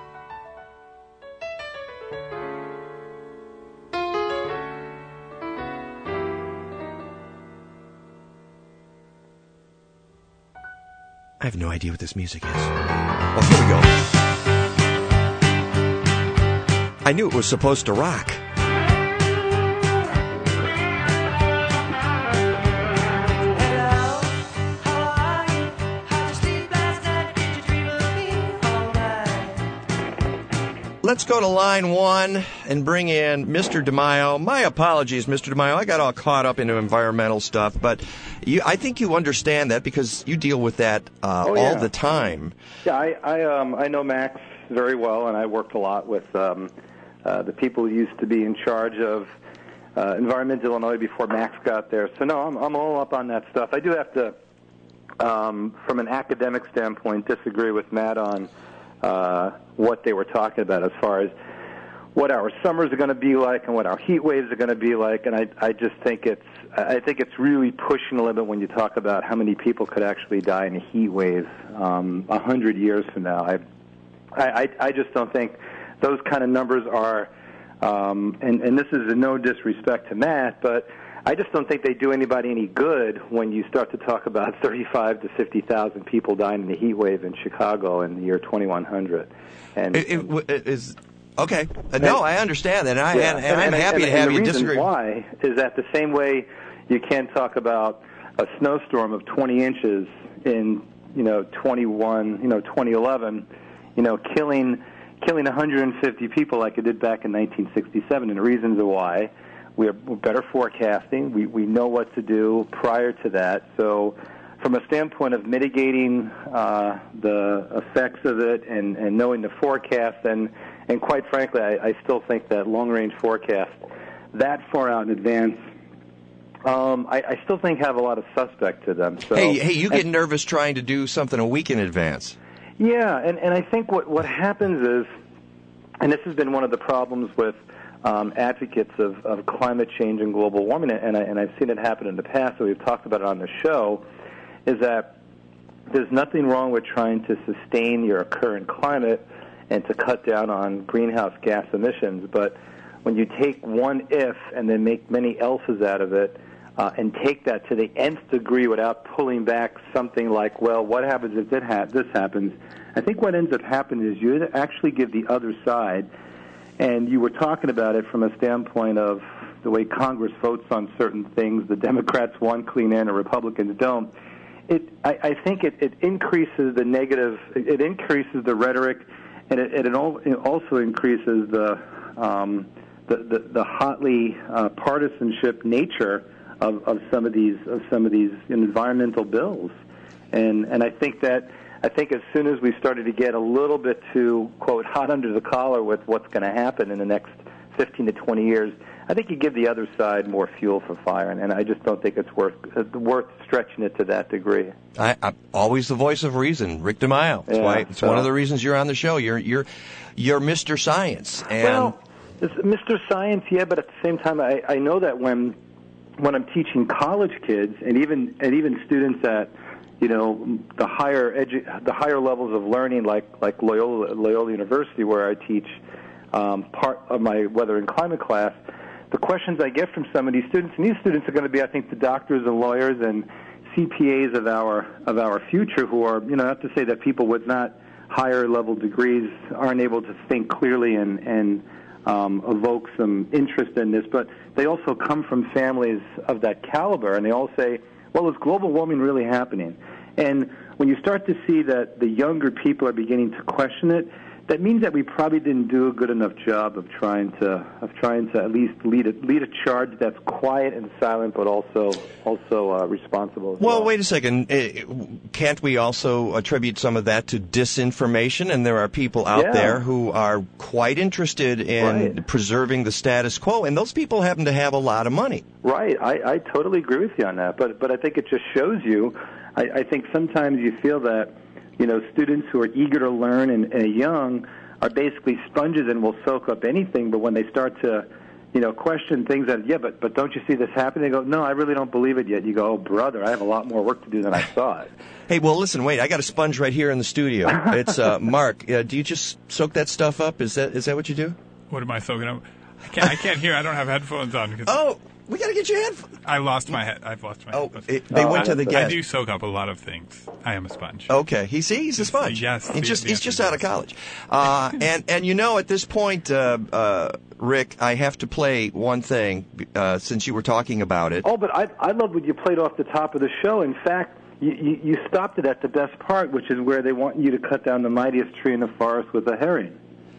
I have no idea what this music is. Oh, here we go. I knew it was supposed to rock. Let's go to line one and bring in Mr. DeMaio. My apologies, Mr. DeMaio. I got all caught up into environmental stuff, but I think you understand that because you deal with that all the time. Yeah, I know Max very well, and I worked a lot with the people who used to be in charge of Environmental Illinois before Max got there. So, no, I'm all up on that stuff. I do have to, from an academic standpoint, disagree with Matt on what they were talking about as far as what our summers are going to be like and what our heat waves are going to be like. And I just think it's really pushing the limit when you talk about how many people could actually die in a heat wave 100 years from now. I just don't think those kind of numbers are, and this is no disrespect to Matt, but I just don't think they do anybody any good when you start to talk about 35 to 50,000 people dying in a heat wave in Chicago in the year 2100. And it is okay. No, I understand that, and I'm happy to have you disagree. The reason why is that the same way you can't talk about a snowstorm of 20 inches in 2011, killing 150 people like it did back in 1967, and the reasons why. We're better forecasting. We know what to do prior to that. So from a standpoint of mitigating the effects of it and knowing the forecast, and quite frankly, I still think that long-range forecast that far out in advance, I still think have a lot of suspect to them. So, hey, you get nervous trying to do something a week in advance. Yeah, and I think what happens is, and this has been one of the problems with advocates of climate change and global warming, and I've seen it happen in the past, so we've talked about it on the show, is that there's nothing wrong with trying to sustain your current climate and to cut down on greenhouse gas emissions, but when you take one if and then make many else's out of it, and take that to the nth degree without pulling back something like, well, what happens if this happens? I think what ends up happening is you actually give the other side, and you were talking about it from a standpoint of the way Congress votes on certain things. The Democrats want clean air and the Republicans don't. I think it increases the negative, it increases the rhetoric, and it also increases the hotly partisanship nature of some of these environmental bills, and I think as soon as we started to get a little bit too, quote, hot under the collar with what's going to happen in the next 15 to 20 years, I think you give the other side more fuel for fire, and I just don't think it's worth stretching it to that degree. I'm always the voice of reason, Rick DeMaio. That's why it's one of the reasons you're on the show. You're Mr. Science. And well, it's Mr. Science, yeah, but at the same time, I know that when I'm teaching college kids and even students at the higher levels of learning, like Loyola University, where I teach part of my weather and climate class, the questions I get from some of these students, and these students are going to be, I think, the doctors and lawyers and CPAs of our future, who are, not to say that people with not higher level degrees aren't able to think clearly and evoke some interest in this, but they also come from families of that caliber, and they all say, well, is global warming really happening? And when you start to see that the younger people are beginning to question it, that means that we probably didn't do a good enough job of trying to at least lead a charge that's quiet and silent, but also responsible. Well, wait a second. Can't we also attribute some of that to disinformation? And there are people out there who are quite interested in preserving the status quo, and those people happen to have a lot of money. Right. I totally agree with you on that. But I think it just shows you. I think sometimes you feel that students who are eager to learn and young are basically sponges and will soak up anything, but when they start to, question things that, but don't you see this happening? They go, no, I really don't believe it yet. You go, oh, brother, I have a lot more work to do than I thought. Hey, well, listen, wait, I got a sponge right here in the studio. It's, Mark, do you just soak that stuff up? Is that what you do? What am I soaking up? I can't hear. I don't have headphones on. Oh, we got to get your headphones. I've lost my headphones. They went to the guest. I do soak up a lot of things. I am a sponge. Okay, he's a sponge. Yes, he's just out of college. And at this point, Rick, I have to play one thing since you were talking about it. Oh, but I love what you played off the top of the show. In fact, you stopped it at the best part, which is where they want you to cut down the mightiest tree in the forest with a herring.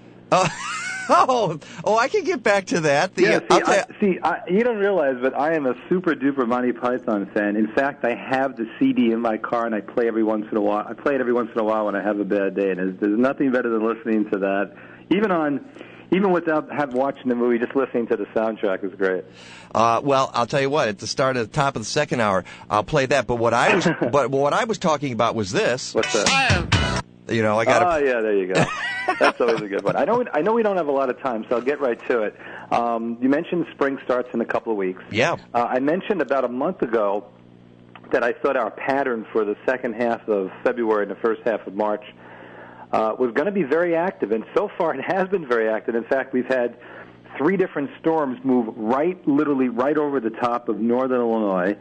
Oh, I can get back to that. You don't realize, but I am a super-duper Monty Python fan. In fact, I have the CD in my car, and I play every once in a while. I play it every once in a while when I have a bad day, and there's nothing better than listening to that. Even without watching the movie, just listening to the soundtrack is great. Well, I'll tell you what. At the top of the second hour, I'll play that. But what I was talking about was this. What's that? I got. Oh, yeah, there you go. That's always a good one. I know we don't have a lot of time, so I'll get right to it. You mentioned spring starts in a couple of weeks. Yeah. I mentioned about a month ago that I thought our pattern for the second half of February and the first half of March was going to be very active, and so far it has been very active. In fact, we've had 3 different storms move literally right over the top of northern Illinois.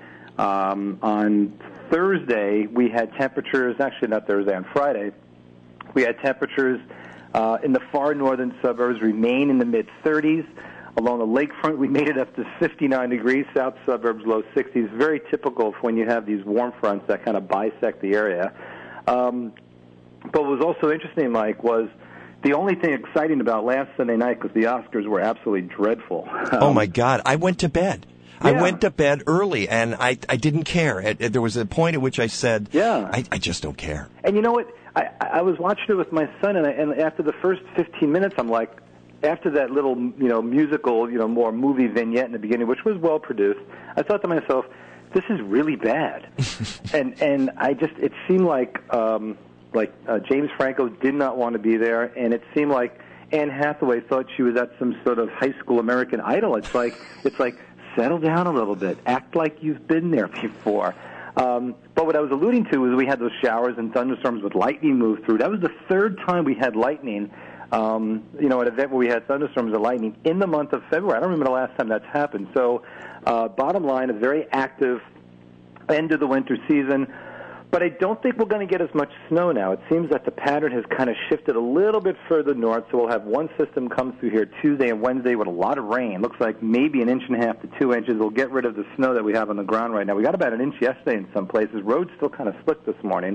On Thursday, we had temperatures, actually not Thursday, on Friday, we had temperatures in the far northern suburbs remain in the mid-30s. Along the lakefront, we made it up to 59 degrees, south suburbs low 60s. Very typical of when you have these warm fronts that kind of bisect the area. But what was also interesting, Mike, was the only thing exciting about last Sunday night, because the Oscars were absolutely dreadful. Oh, my God. I went to bed. I went to bed early, and I didn't care. There was a point at which I said, I just don't care. And you know what? I was watching it with my son, and after the first 15 minutes, I'm like, after that little, musical, more movie vignette in the beginning, which was well produced, I thought to myself, this is really bad. and it seemed like James Franco did not want to be there, and it seemed like Anne Hathaway thought she was at some sort of high school American Idol. It's like settle down a little bit, act like you've been there before. But what I was alluding to was we had those showers and thunderstorms with lightning move through. That was the third time we had lightning. An event where we had thunderstorms and lightning in the month of February. I don't remember the last time that's happened. So, bottom line, a very active end of the winter season. But I don't think we're going to get as much snow now. It seems that the pattern has kind of shifted a little bit further north, so we'll have one system come through here Tuesday and Wednesday with a lot of rain. Looks like maybe 1.5 to 2 inches. We'll get rid of the snow that we have on the ground right now. We got about 1 inch yesterday in some places. Roads still kind of slick this morning.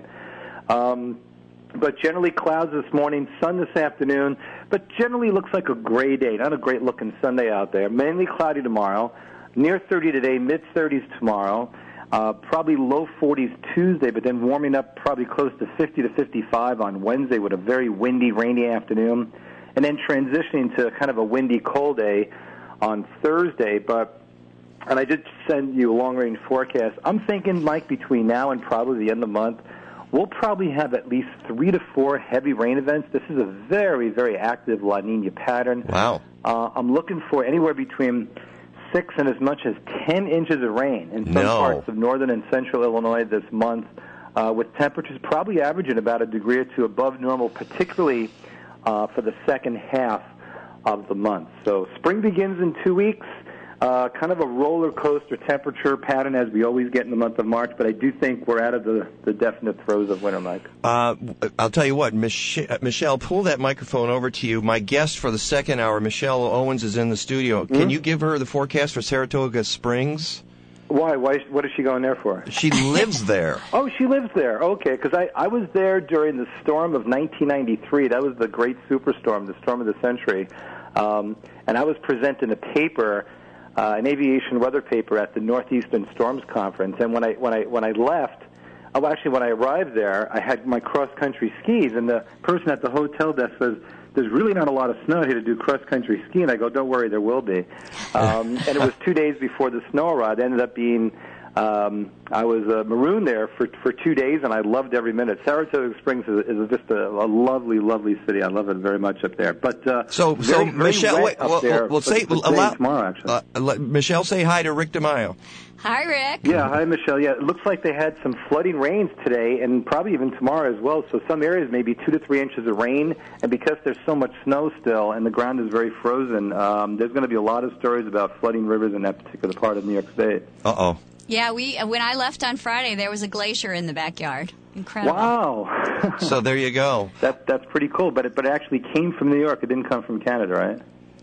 But generally clouds this morning, sun this afternoon, but generally looks like a gray day. Not a great-looking Sunday out there. Mainly cloudy tomorrow, near 30 today, mid-30s tomorrow. Probably low 40s Tuesday, but then warming up probably close to 50 to 55 on Wednesday with a very windy, rainy afternoon, and then transitioning to kind of a windy, cold day on Thursday. And I did send you a long-range forecast. I'm thinking, Mike, between now and probably the end of the month, we'll probably have at least 3 to 4 heavy rain events. This is a very, very active La Nina pattern. Wow. I'm looking for anywhere between 6 and as much as 10 inches of rain in some parts of northern and central Illinois this month, with temperatures probably averaging about a degree or two above normal, particularly for the second half of the month. So spring begins in 2 weeks. Kind of a roller coaster temperature pattern as we always get in the month of March, but I do think we're out of the definite throes of winter, Mike. I'll tell you what, Michelle, pull that microphone over to you. My guest for the second hour, Michelle Owens, is in the studio. Can you give her the forecast for Saratoga Springs? Why? What is she going there for? She lives there. Oh, she lives there. Okay, because I was there during the storm of 1993. That was the great superstorm, the storm of the century. And I was presenting a paper, an aviation weather paper at the Northeastern Storms Conference. And when I left, when I arrived there, I had my cross-country skis, and the person at the hotel desk says, "There's really not a lot of snow here to do cross-country skiing." I go, "Don't worry, there will be." And it was 2 days before the snow arrived. It ended up being, I was marooned there for 2 days, and I loved every minute. Saratoga Springs is just a lovely, lovely city. I love it very much up there. But so very Michelle, wet up there. We'll say tomorrow, actually. Michelle, say hi to Rick DeMaio. Hi, Rick. Yeah, hi, Michelle. Yeah, it looks like they had some flooding rains today and probably even tomorrow as well. So some areas maybe 2 to 3 inches of rain. And because there's so much snow still and the ground is very frozen, there's going to be a lot of stories about flooding rivers in that particular part of New York State. Uh-oh. Yeah, when I left on Friday, there was a glacier in the backyard. Incredible. Wow. So there you go. That's pretty cool. But it actually came from New York. It didn't come from Canada, right?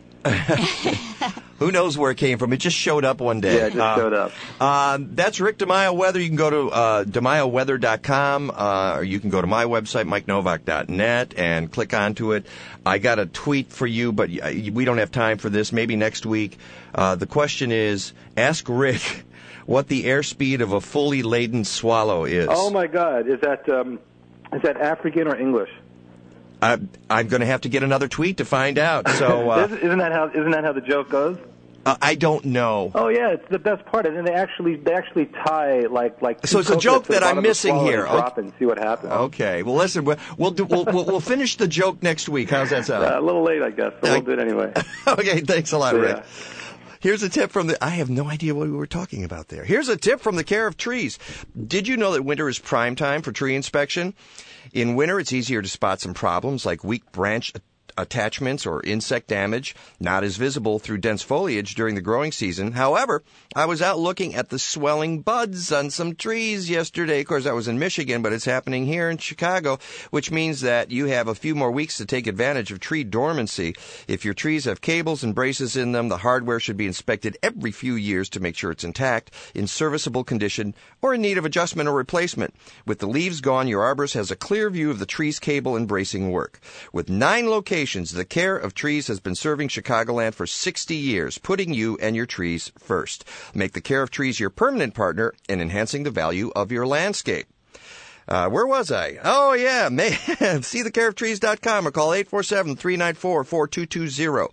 Who knows where it came from? It just showed up one day. Yeah, it just showed up. That's Rick DeMaio Weather. You can go to DeMaioWeather.com, or you can go to my website, MikeNovak.net, and click onto it. I got a tweet for you, but we don't have time for this. Maybe next week. The question is, ask Rick what the airspeed of a fully laden swallow is. Oh, my God. Is that African or English? I'm going to have to get another tweet to find out. So isn't that how the joke goes? I don't know. Oh yeah, it's the best part. And then they actually tie like. So it's a joke that I'm missing here. Drop it and see what happens. Okay. Well, listen, we'll finish the joke next week. How's that sound? A little late, I guess. But we'll do it anyway. Okay. Thanks a lot, Rick. Here's a tip from I have no idea what we were talking about there. Here's a tip from the Care of Trees. Did you know that winter is prime time for tree inspection? In winter, it's easier to spot some problems like weak branch attachments or insect damage, not as visible through dense foliage during the growing season. However, I was out looking at the swelling buds on some trees yesterday. Of course, I was in Michigan, but it's happening here in Chicago, which means that you have a few more weeks to take advantage of tree dormancy. If your trees have cables and braces in them, the hardware should be inspected every few years to make sure it's intact, in serviceable condition, or in need of adjustment or replacement. With the leaves gone, your arborist has a clear view of the tree's cable and bracing work. With 9 locations Renovations. The Care of Trees has been serving Chicagoland for 60 years, putting you and your trees first. Make the Care of Trees your permanent partner in enhancing the value of your landscape. Where was I? Oh, yeah, man. See thecareoftrees.com or call 847-394-4220.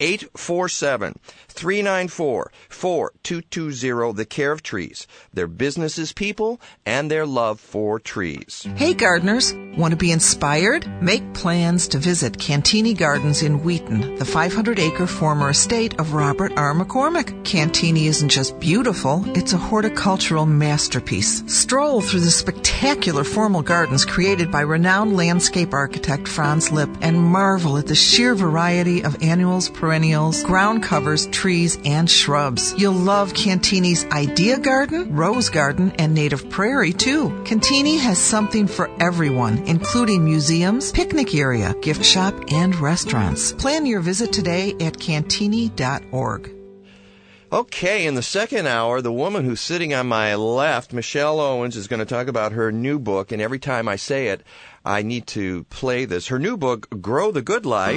847-394-4220. The Care of Trees. Their business is people and their love for trees. Hey, gardeners. Want to be inspired? Make plans to visit Cantini Gardens in Wheaton, the 500-acre former estate of Robert R. McCormick. Cantini isn't just beautiful, it's a horticultural masterpiece. Stroll through the spectacular formal gardens created by renowned landscape architect Franz Lipp and marvel at the sheer variety of annuals, perennials, ground covers, trees, and shrubs. You'll love Cantini's Idea Garden, Rose Garden, and Native Prairie, too. Cantini has something for everyone, including museums, picnic area, gift shop, and restaurants. Plan your visit today at cantini.org. Okay, in the second hour, the woman who's sitting on my left, Michelle Owens, is going to talk about her new book, and every time I say it, I need to play this. Her new book, Grow the Good Life.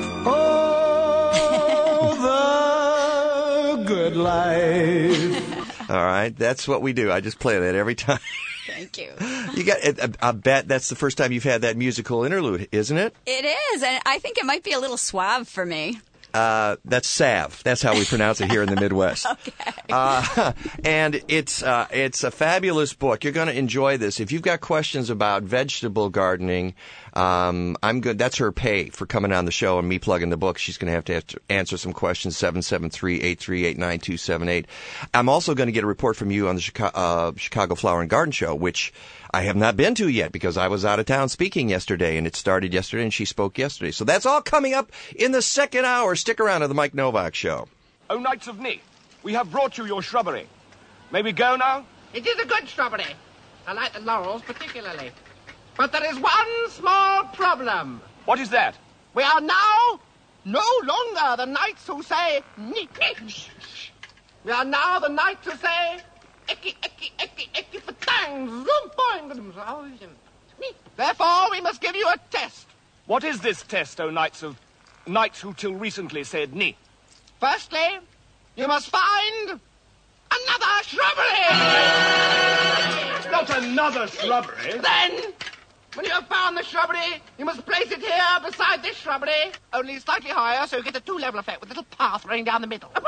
Oh, the good life. All right, that's what we do. I just play that every time. Thank you. You got. I bet that's the first time you've had that musical interlude, isn't it? It is, and I think it might be a little suave for me. That's salve. That's how we pronounce it here in the Midwest. Okay. And it's a fabulous book. You're going to enjoy this. If you've got questions about vegetable gardening, I'm good. That's her pay for coming on the show and me plugging the book. She's going to have to answer some questions. 773-838-9278. I'm also going to get a report from you on the Chicago Flower and Garden Show, which I have not been to yet because I was out of town speaking yesterday, and it started yesterday, and she spoke yesterday. So that's all coming up in the second hour. Stick around to the Mike Novak Show. Oh, Knights of Ni, we have brought you your shrubbery. May we go now? It is a good shrubbery. I like the laurels particularly. But there is one small problem. What is that? We are now no longer the knights who say, "Ni, ni." We are now the knights who say, "Eki, eki, eki, eki, fatang, zoom, boing, Therefore, we must give you a test. What is this test, O knights who till recently said Ni? Firstly, you must find another shrubbery. Not another shrubbery. Then, when you have found the shrubbery, you must place it here beside this shrubbery, only slightly higher so you get a two-level effect with a little path running down the middle.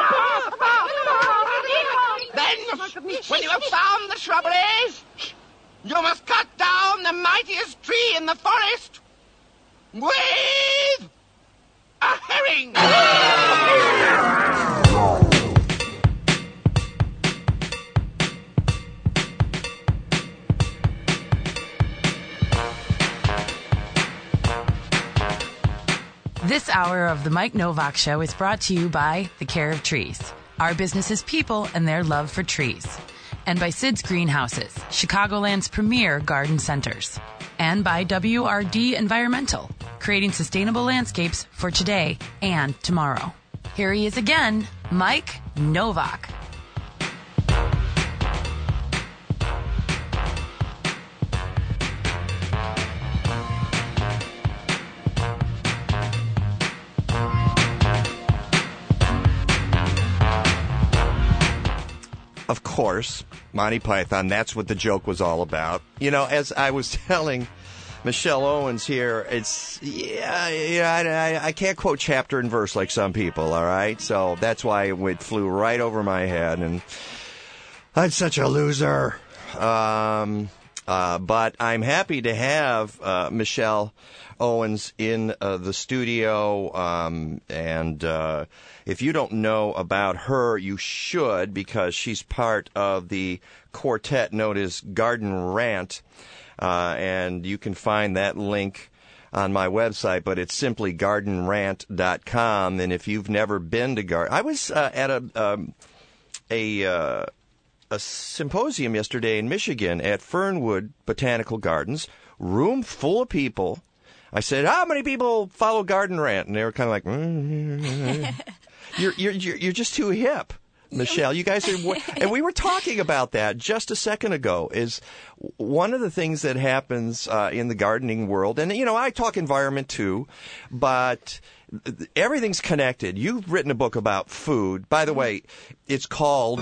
Then, when you have found the shrubbery, you must cut down the mightiest tree in the forest with a herring. This hour of the Mike Novak Show is brought to you by The Care of Trees. Our business is people and their love for trees. And by Sid's Greenhouses, Chicagoland's premier garden centers. And by WRD Environmental, creating sustainable landscapes for today and tomorrow. Here he is again, Mike Novak. Of course, Monty Python, that's what the joke was all about. You know, as I was telling Michelle Owens here, I can't quote chapter and verse like some people, all right? So that's why it flew right over my head, and I'm such a loser. But I'm happy to have Michelle Owens in the studio, and if you don't know about her, you should, because she's part of the quartet known as Garden Rant, and you can find that link on my website, but it's simply gardenrant.com. And if you've never been to I was at a symposium yesterday in Michigan at Fernwood Botanical Gardens, room full of people. I said, "How many people follow Garden Rant?" And they were kind of like, "You're just too hip." Michelle. You guys are, and we were talking about that just a second ago, is one of the things that happens in the gardening world, and, I talk environment too, but everything's connected. You've written a book about food. By the way, it's called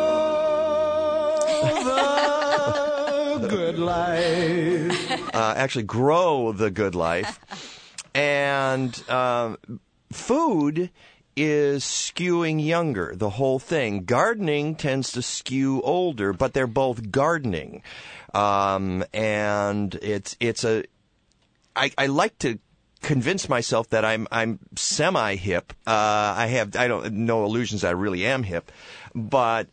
The Good Life. Actually, Grow the Good Life. And food is skewing younger, the whole thing. Gardening tends to skew older, but they're both gardening. And I like to convince myself that I'm semi-hip. I don't no illusions that I really am hip, but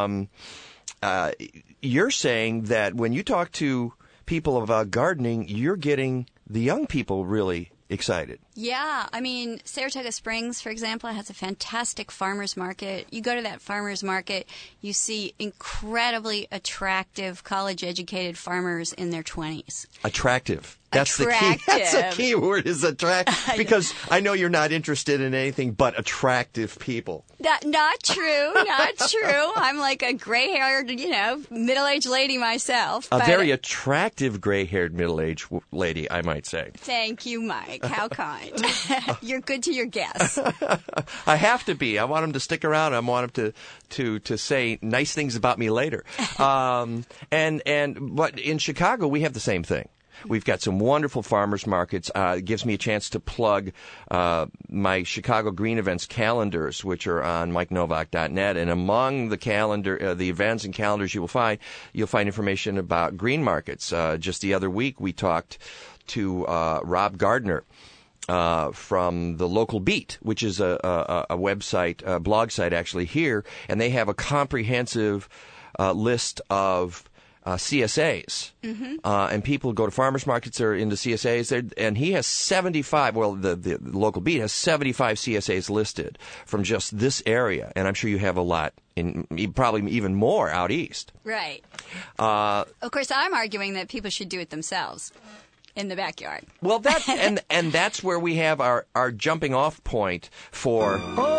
you're saying that when you talk to people about gardening, you're getting the young people really excited. Yeah, Saratoga Springs, for example, has a fantastic farmers market. You go to that farmers market, you see incredibly attractive, college-educated farmers in their 20s. Attractive. That's the key. That's a key word, is attractive. Because I know you're not interested in anything but attractive people. Not true. Not true. I'm like a gray-haired, middle-aged lady myself. A very attractive gray-haired middle-aged lady, I might say. Thank you, Mike. How kind. You're good to your guests. I have to be. I want them to stick around. I want them to say nice things about me later. But in Chicago, we have the same thing. We've got some wonderful farmers markets. It gives me a chance to plug my Chicago Green Events calendars, which are on MikeNovak.net. And among the calendar, the events and calendars you'll find information about green markets. Just the other week, we talked to Rob Gardner from the Local Beat, which is a website, a blog site actually here, and they have a comprehensive list of CSAs, and people go to farmers markets or into CSAs, and he has 75, the Local Beat has 75 CSAs listed from just this area, and I'm sure you have a lot, probably even more out east. Right. Of course, I'm arguing that people should do it themselves in the backyard. Well, and that's where we have our jumping off point for...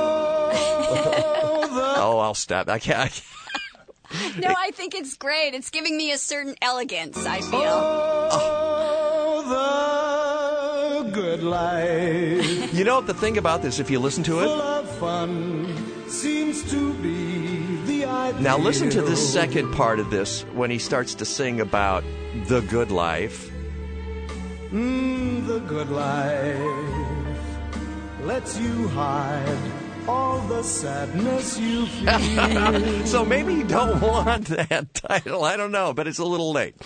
Oh, I'll stop. I can't... No, I think it's great. It's giving me a certain elegance, I feel. Oh, the good life. You know, the thing about this, if you listen to it... Full of fun seems to be the ideal. Now listen to this second part of this when he starts to sing about the good life. The good life lets you hide all the sadness you feel. So maybe you don't want that title. I don't know, but it's a little late.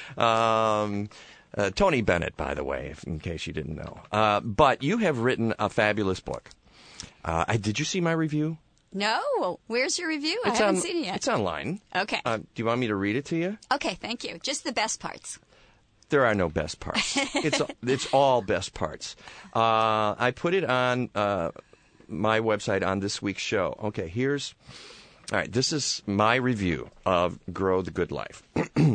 Tony Bennett, by the way, in case you didn't know. But you have written a fabulous book. Did you see my review? No. Where's your review? I haven't seen it yet. It's online. Okay. Do you want me to read it to you? Okay, thank you. Just the best parts. There are no best parts. It's all best parts. I put it on... my website on this week's show. Okay, all right, this is my review of Grow the Good Life.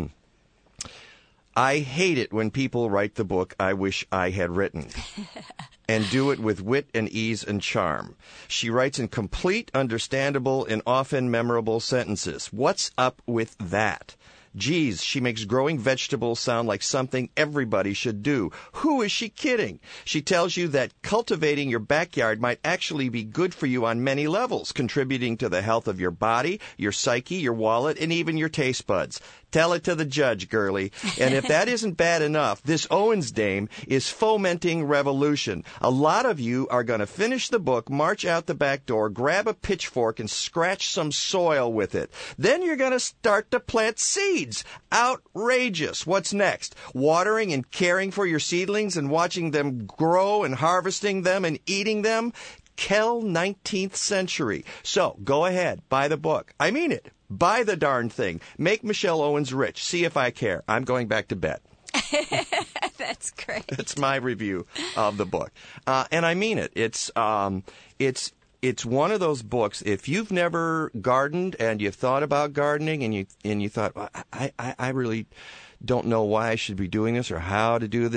I hate it when people write the book I wish I had written and do it with wit and ease and charm. She writes in complete, understandable, and often memorable sentences. What's up with that? Geez, she makes growing vegetables sound like something everybody should do. Who is she kidding? She tells you that cultivating your backyard might actually be good for you on many levels, contributing to the health of your body, your psyche, your wallet, and even your taste buds. Tell it to the judge, girlie. And if that isn't bad enough, this Owens dame is fomenting revolution. A lot of you are going to finish the book, march out the back door, grab a pitchfork, and scratch some soil with it. Then you're going to start to plant seeds. Outrageous. What's next? Watering and caring for your seedlings and watching them grow and harvesting them and eating them? Kel 19th century. So, go ahead. Buy the book. I mean it. Buy the darn thing. Make Michelle Owens rich. See if I care. I'm going back to bed. That's great. That's my review of the book. And I mean it. It's one of those books, if you've never gardened and you've thought about gardening and you thought, well, I really don't know why I should be doing this or how to do this,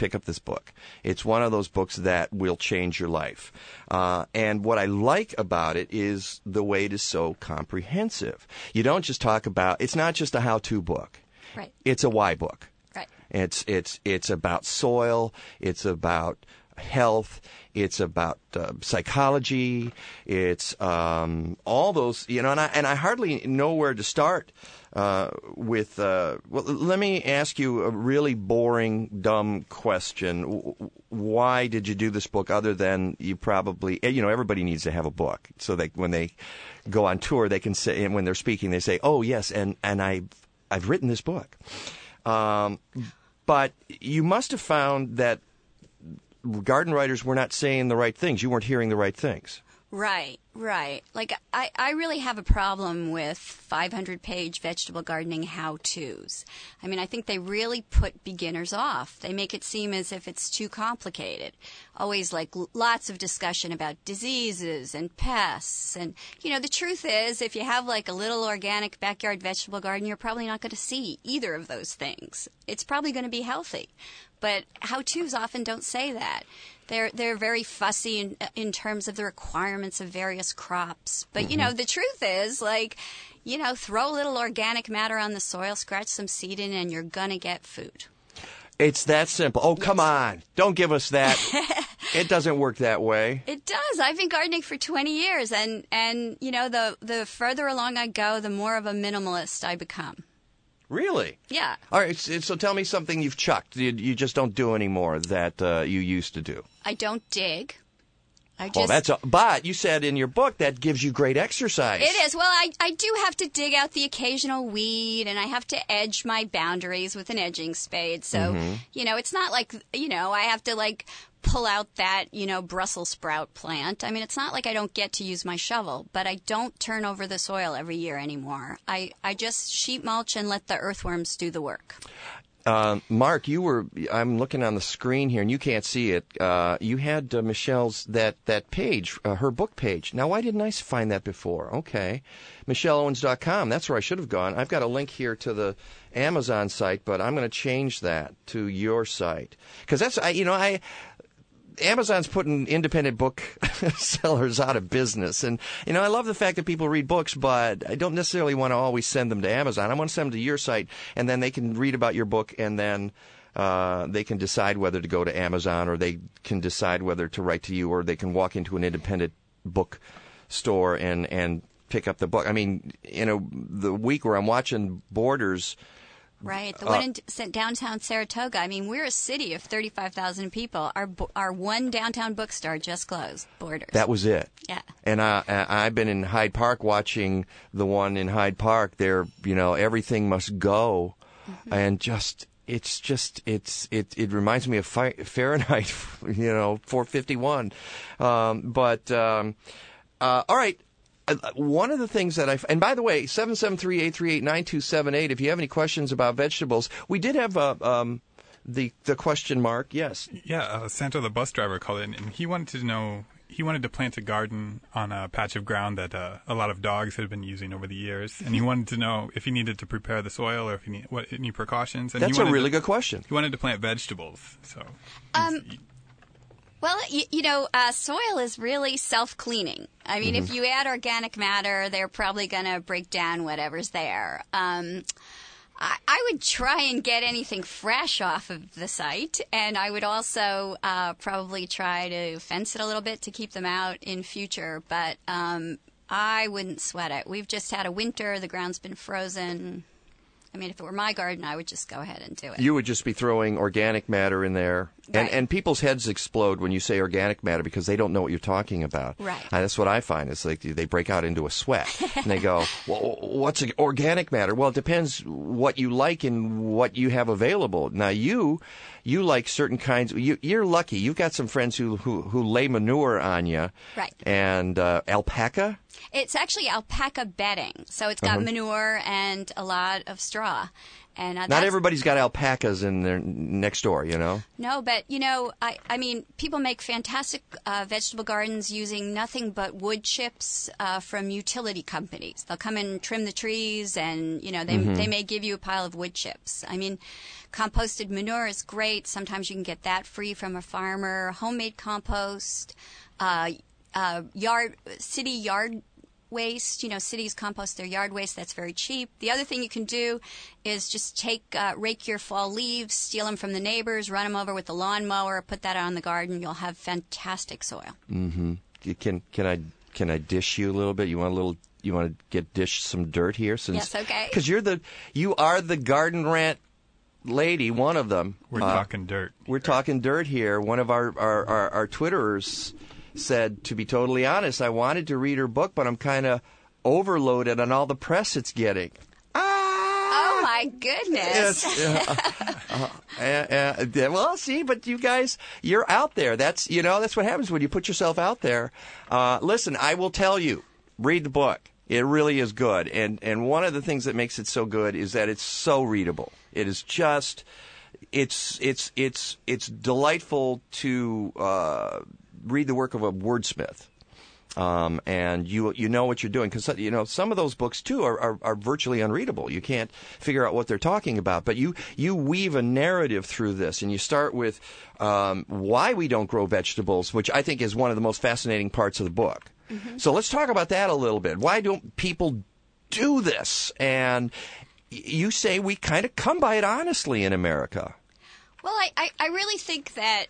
pick up this book. It's one of those books that will change your life. And what I like about it is the way it is so comprehensive. You don't just talk about, it's not just a how-to book. Right. It's a why book. Right. It's about soil. It's about health. It's about psychology. It's all those, and I hardly know where to start with. Well, let me ask you a really boring, dumb question. Why did you do this book? Other than you probably, everybody needs to have a book so that when they go on tour, they can say, and when they're speaking, they say, "Oh yes, and I've written this book." But you must have found that garden writers were not saying the right things. You weren't hearing the right things. Right. Like, I really have a problem with 500-page vegetable gardening how-tos. I mean, I think they really put beginners off. They make it seem as if it's too complicated. Always, like, lots of discussion about diseases and pests. And, the truth is, if you have, like, a little organic backyard vegetable garden, you're probably not going to see either of those things. It's probably going to be healthy. But how-tos often don't say that. They're very fussy in terms of the requirements of various crops. But, the truth is, like, throw a little organic matter on the soil, scratch some seed in, and you're going to get food. It's that simple. Oh, come on. Don't give us that. It doesn't work that way. It does. I've been gardening for 20 years, and the further along I go, the more of a minimalist I become. Really? Yeah. All right, so tell me something you've chucked. You just don't do anymore that you used to do. I don't dig. But you said in your book that gives you great exercise. It is. Well, I do have to dig out the occasional weed, and I have to edge my boundaries with an edging spade. So, it's not like, I have to, like, pull out that, Brussels sprout plant. I mean, it's not like I don't get to use my shovel, but I don't turn over the soil every year anymore. I just sheet mulch and let the earthworms do the work. Mark, I'm looking on the screen here, and you can't see it. You had Michelle's, that page, her book page. Now, why didn't I find that before? Okay. MichelleOwens.com. That's where I should have gone. I've got a link here to the Amazon site, but I'm going to change that to your site. Because Amazon's putting independent book sellers out of business. And, I love the fact that people read books, but I don't necessarily want to always send them to Amazon. I want to send them to your site, and then they can read about your book, and then they can decide whether to go to Amazon, or they can decide whether to write to you, or they can walk into an independent book store and pick up the book. I mean, the week where I'm watching Borders. Right. The one in downtown Saratoga. I mean, we're a city of 35,000 people. Our one downtown bookstore just closed, Borders. That was it. Yeah. And I've been in Hyde Park watching the one in Hyde Park. There, everything must go. And it reminds me of Fahrenheit, 451. All right. One of the things that and by the way, 773-838-9278, if you have any questions about vegetables, we did have the question mark, yes. Yeah, Santo the bus driver called in, and he wanted to plant a garden on a patch of ground that a lot of dogs had been using over the years, and he wanted to know if he needed to prepare the soil or if he any precautions. And that's a really good question. He wanted to plant vegetables, so. Well, soil is really self-cleaning. I mean, if you add organic matter, they're probably going to break down whatever's there. I would try and get anything fresh off of the site, and I would also probably try to fence it a little bit to keep them out in future, but I wouldn't sweat it. We've just had a winter. The ground's been frozen. I mean, if it were my garden, I would just go ahead and do it. You would just be throwing organic matter in there. Right. And people's heads explode when you say organic matter because they don't know what you're talking about. Right. And that's what I find. It's like they break out into a sweat. And they go, well, what's organic matter? Well, it depends what you like and what you have available. Now, you like certain kinds. You're lucky. You've got some friends who lay manure on you. Right. And alpaca? It's actually alpaca bedding. So it's got manure and a lot of straw. And not everybody's got alpacas in their next door, you know? No, but, I mean, people make fantastic vegetable gardens using nothing but wood chips from utility companies. They'll come and trim the trees, and, they may give you a pile of wood chips. I mean, composted manure is great. Sometimes you can get that free from a farmer. Homemade compost, city yard waste, cities compost their yard waste. That's very cheap. The other thing you can do is just rake your fall leaves, steal them from the neighbors, run them over with the lawnmower, put that on the garden. You'll have fantastic soil. Mm-hmm. Can I dish you a little bit? You want to get dished some dirt here? Yes, okay. Because you are the Garden Rant lady, one of them. We're talking dirt. We're talking dirt here. One of our Twitterers said, to be totally honest, I wanted to read her book, but I'm kind of overloaded on all the press it's getting. Oh, my goodness. Well, see, but you guys, you're out there. That's what happens when you put yourself out there. Listen, I will tell you, read the book. It really is good. And one of the things that makes it so good is that it's so readable. It is just, it's delightful to read the work of a wordsmith, and you know what you're doing, because some of those books too are virtually unreadable. You can't figure out what they're talking about, but you weave a narrative through this, and you start with why we don't grow vegetables, which I think is one of the most fascinating parts of the book. Mm-hmm. So let's talk about that a little bit. Why don't people do this? And you say we kind of come by it honestly in America. Well, I really think that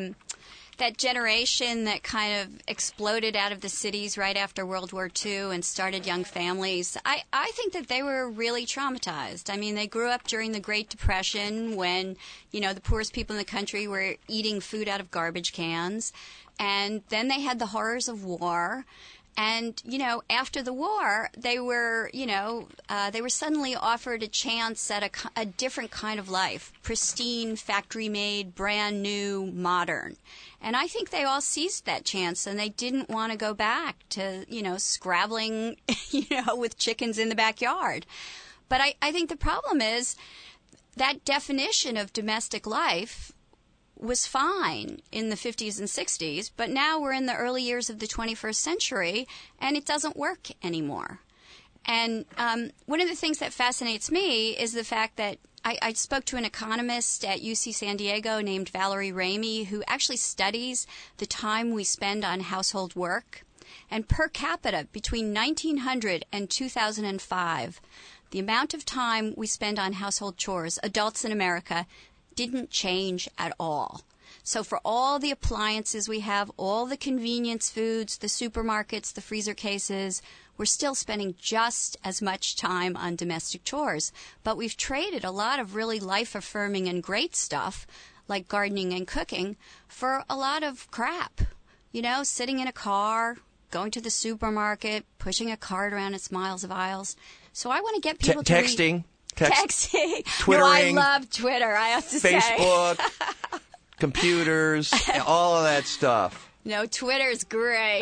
that generation that kind of exploded out of the cities right after World War II and started young families, I think that they were really traumatized. I mean, they grew up during the Great Depression when, the poorest people in the country were eating food out of garbage cans. And then they had the horrors of war. And, after the war, they were suddenly offered a chance at a different kind of life, pristine, factory-made, brand new, modern. And I think they all seized that chance, and they didn't want to go back to, scrabbling, with chickens in the backyard. But I think the problem is that definition of domestic life was fine in the 50s and 60s, but now we're in the early years of the 21st century, and it doesn't work anymore. And one of the things that fascinates me is the fact that I spoke to an economist at UC San Diego named Valerie Ramey, who actually studies the time we spend on household work. And per capita, between 1900 and 2005, the amount of time we spend on household chores, adults in America, didn't change at all. So for all the appliances we have, all the convenience foods, the supermarkets, the freezer cases, we're still spending just as much time on domestic chores. But we've traded a lot of really life-affirming and great stuff, like gardening and cooking, for a lot of crap. Sitting in a car, going to the supermarket, pushing a cart around its miles of aisles. So I want to get people to texting. Texting. Twittering. No, I love Twitter, I have to say. Facebook, computers, all of that stuff. No, Twitter's great.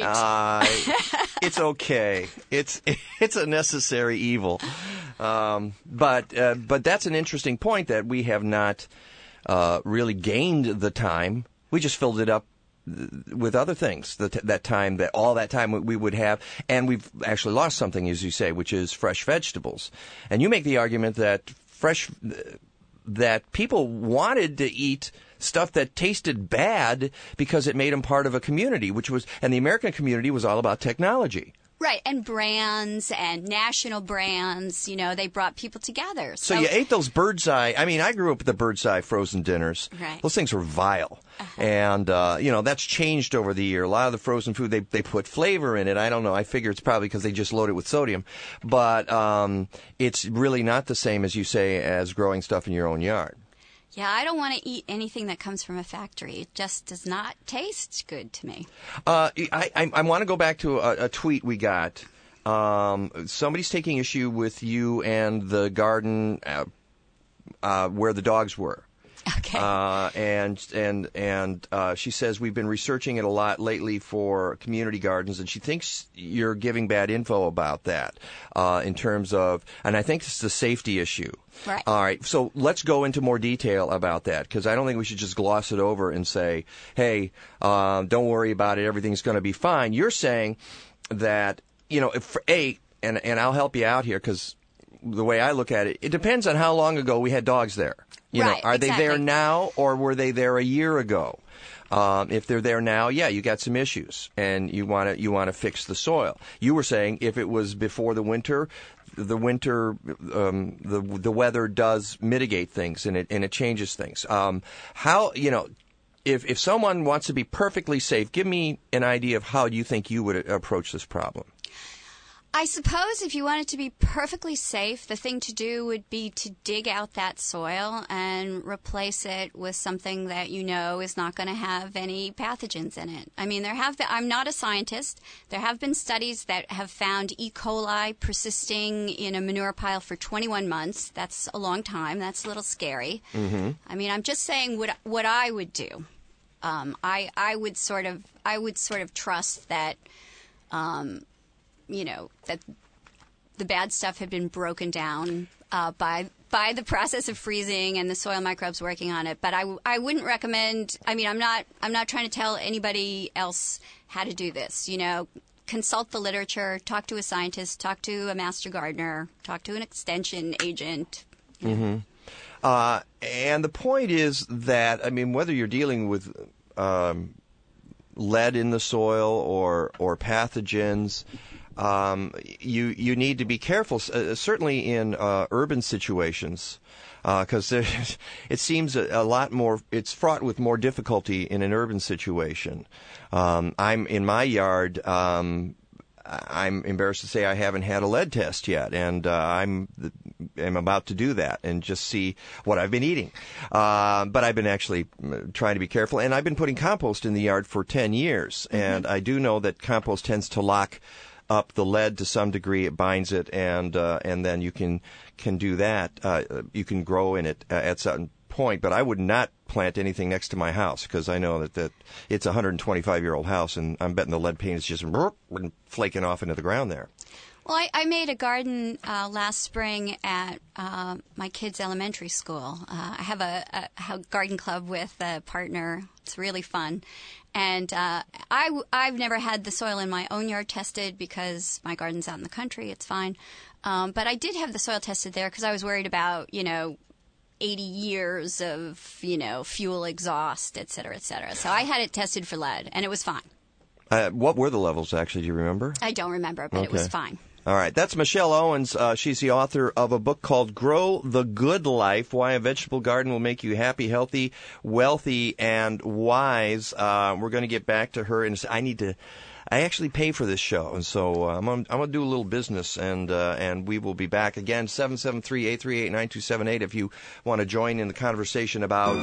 It's okay. It's a necessary evil. But that's an interesting point, that we have not really gained the time. We just filled it up with other things, all that time we would have, and we've actually lost something, as you say, which is fresh vegetables. And you make the argument that people wanted to eat stuff that tasted bad because it made them part of a community, and the American community was all about technology. Right, and brands and national brands, they brought people together. So you ate those Bird's Eye. I mean, I grew up with the Bird's Eye frozen dinners. Right. Those things were vile. Uh-huh. And, that's changed over the year. A lot of the frozen food, they put flavor in it. I don't know. I figure it's probably because they just load it with sodium. But it's really not the same, as you say, as growing stuff in your own yard. Yeah, I don't want to eat anything that comes from a factory. It just does not taste good to me. I want to go back to a tweet we got. Somebody's taking issue with you and the garden where the dogs were. Okay. And she says we've been researching it a lot lately for community gardens, and she thinks you're giving bad info about that in terms of, and I think it's the safety issue. Right. All right. So let's go into more detail about that, because I don't think we should just gloss it over and say, hey, don't worry about it. Everything's going to be fine. You're saying that, and I'll help you out here, because the way I look at it, it depends on how long ago we had dogs there. Are they there now, or were they there a year ago? If they're there now, you got some issues, and you want to fix the soil. You were saying if it was before the winter, the weather does mitigate things, and it changes things. If someone wants to be perfectly safe, give me an idea of how you think you would approach this problem. I suppose if you wanted to be perfectly safe, the thing to do would be to dig out that soil and replace it with something that you know is not going to have any pathogens in it. I mean, I'm not a scientist. There have been studies that have found E. coli persisting in a manure pile for 21 months. That's a long time. That's a little scary. Mm-hmm. I mean, I'm just saying what I would do. I would sort of trust that. That the bad stuff had been broken down by the process of freezing and the soil microbes working on it. But I wouldn't recommend. I mean, I'm not trying to tell anybody else how to do this. Consult the literature, talk to a scientist, talk to a master gardener, talk to an extension agent. Mm-hmm. And the point is that, I mean, whether you're dealing with lead in the soil or pathogens. You need to be careful, certainly in urban situations, because it seems a lot more. It's fraught with more difficulty in an urban situation. I'm in my yard. I'm embarrassed to say I haven't had a lead test yet, and I'm about to do that and just see what I've been eating. But I've been actually trying to be careful, and I've been putting compost in the yard for 10 years, and I do know that compost tends to lock up the lead to some degree. It binds it, and then you can do that. You can grow in it at some point, but I would not plant anything next to my house, because I know that it's a 125-year-old house, and I'm betting the lead paint is just flaking off into the ground there. Well, I made a garden last spring at my kids' elementary school. I have a garden club with a partner. It's really fun. And I've never had the soil in my own yard tested because my garden's out in the country. It's fine. But I did have the soil tested there because I was worried about, 80 years of, fuel exhaust, et cetera, et cetera. So I had it tested for lead, and it was fine. What were the levels, actually? Do you remember? I don't remember, but It was fine. All right. That's Michelle Owens. She's the author of a book called Grow the Good Life, Why a Vegetable Garden Will Make You Happy, Healthy, Wealthy, and Wise. We're going to get back to her. And I actually pay for this show, and so I'm going to do a little business, and we will be back again, 773-838-9278, if you want to join in the conversation about...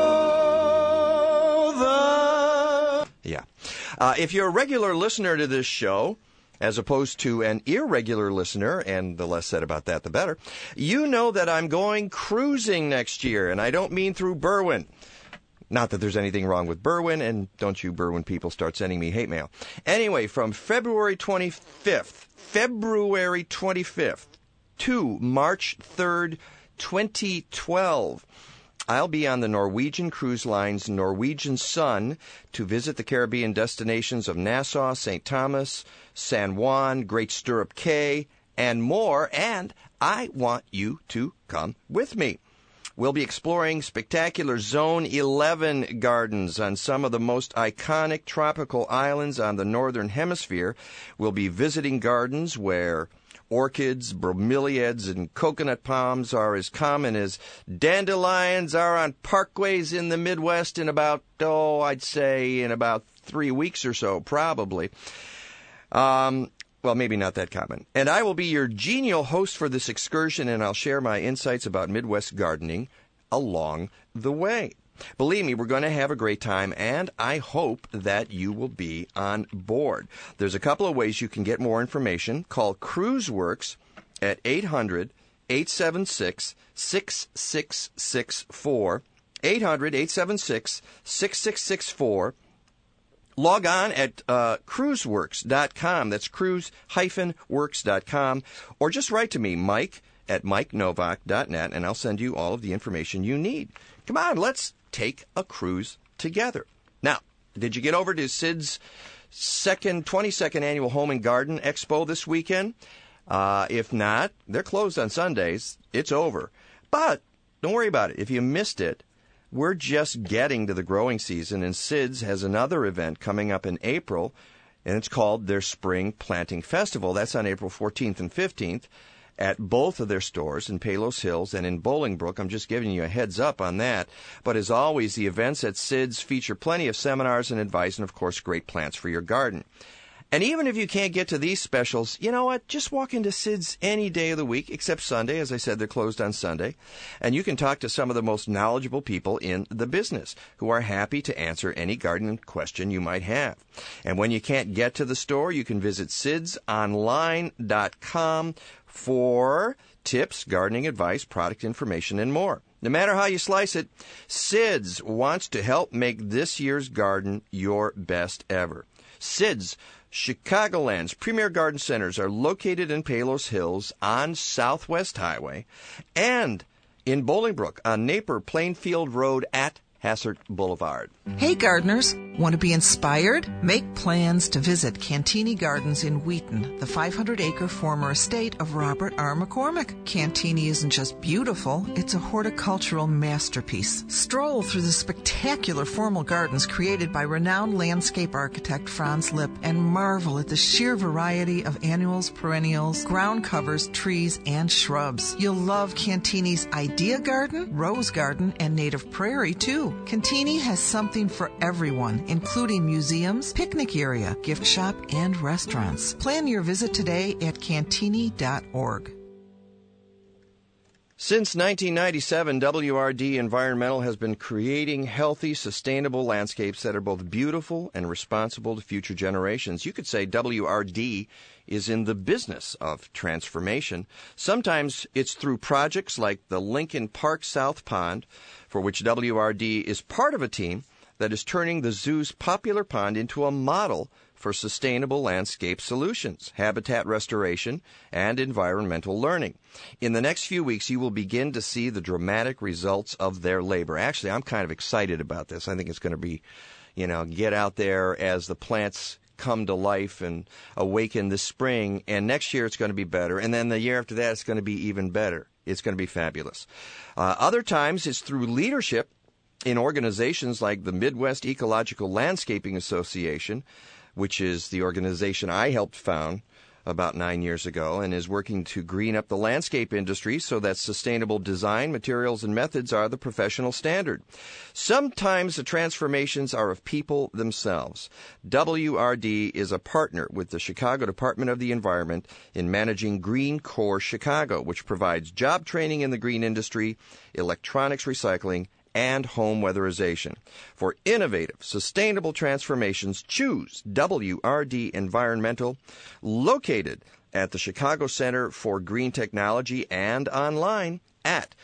if you're a regular listener to this show, as opposed to an irregular listener, and the less said about that, the better, you know that I'm going cruising next year, and I don't mean through Berwyn. Not that there's anything wrong with Berwyn, and don't you Berwyn people start sending me hate mail. Anyway, from February 25th to March 3rd, 2012, I'll be on the Norwegian Cruise Line's Norwegian Sun to visit the Caribbean destinations of Nassau, St. Thomas, San Juan, Great Stirrup Cay, and more, and I want you to come with me. We'll be exploring spectacular Zone 11 gardens on some of the most iconic tropical islands on the Northern Hemisphere. We'll be visiting gardens where orchids, bromeliads, and coconut palms are as common as dandelions are on parkways in the Midwest in about 3 weeks or so, probably. Well, maybe not that common. And I will be your genial host for this excursion, and I'll share my insights about Midwest gardening along the way. Believe me, we're going to have a great time, and I hope that you will be on board. There's a couple of ways you can get more information. Call CruiseWorks at 800-876-6664, 800-876-6664. Log on at cruiseworks.com. That's cruise-works.com. Or just write to me, Mike, at MikeNovak.net, and I'll send you all of the information you need. Come on, let's take a cruise together. Now, did you get over to Sid's 22nd Annual Home and Garden Expo this weekend? If not, they're closed on Sundays. It's over. But don't worry about it. If you missed it, we're just getting to the growing season, and Sid's has another event coming up in April, and it's called their Spring Planting Festival. That's on April 14th and 15th at both of their stores in Palos Hills and in Bolingbrook. I'm just giving you a heads up on that. But as always, the events at Sid's feature plenty of seminars and advice and, of course, great plants for your garden. And even if you can't get to these specials, you know what? Just walk into Sid's any day of the week, except Sunday. As I said, they're closed on Sunday. And you can talk to some of the most knowledgeable people in the business who are happy to answer any garden question you might have. And when you can't get to the store, you can visit sidsonline.com for tips, gardening advice, product information, and more. No matter how you slice it, Sid's wants to help make this year's garden your best ever. Sid's Chicagoland's premier garden centers are located in Palos Hills on Southwest Highway and in Bolingbrook on Napier Plainfield Road at Hassert Boulevard. Hey gardeners, want to be inspired? Make plans to visit Cantini Gardens in Wheaton, the 500-acre former estate of Robert R. McCormick. Cantini isn't just beautiful, it's a horticultural masterpiece. Stroll through the spectacular formal gardens created by renowned landscape architect Franz Lipp and marvel at the sheer variety of annuals, perennials, ground covers, trees, and shrubs. You'll love Cantini's Idea Garden, Rose Garden, and Native Prairie, too. Cantini has something for everyone, including museums, picnic area, gift shop, and restaurants. Plan your visit today at cantini.org. Since 1997, WRD Environmental has been creating healthy, sustainable landscapes that are both beautiful and responsible to future generations. You could say WRD is in the business of transformation. Sometimes it's through projects like the Lincoln Park South Pond, for which WRD is part of a team that is turning the zoo's popular pond into a model for sustainable landscape solutions, habitat restoration, and environmental learning. In the next few weeks, you will begin to see the dramatic results of their labor. Actually, I'm kind of excited about this. I think it's going to be, get out there as the plants come to life and awaken this spring, and next year it's going to be better, and then the year after that it's going to be even better. It's going to be fabulous. Other times it's through leadership in organizations like the Midwest Ecological Landscaping Association, which is the organization I helped found about 9 years ago and is working to green up the landscape industry so that sustainable design, materials, and methods are the professional standard. Sometimes the transformations are of people themselves. WRD is a partner with the Chicago Department of the Environment in managing Green Core Chicago, which provides job training in the green industry, electronics recycling, and home weatherization. For innovative, sustainable transformations, choose WRD Environmental, located at the Chicago Center for Green Technology and online at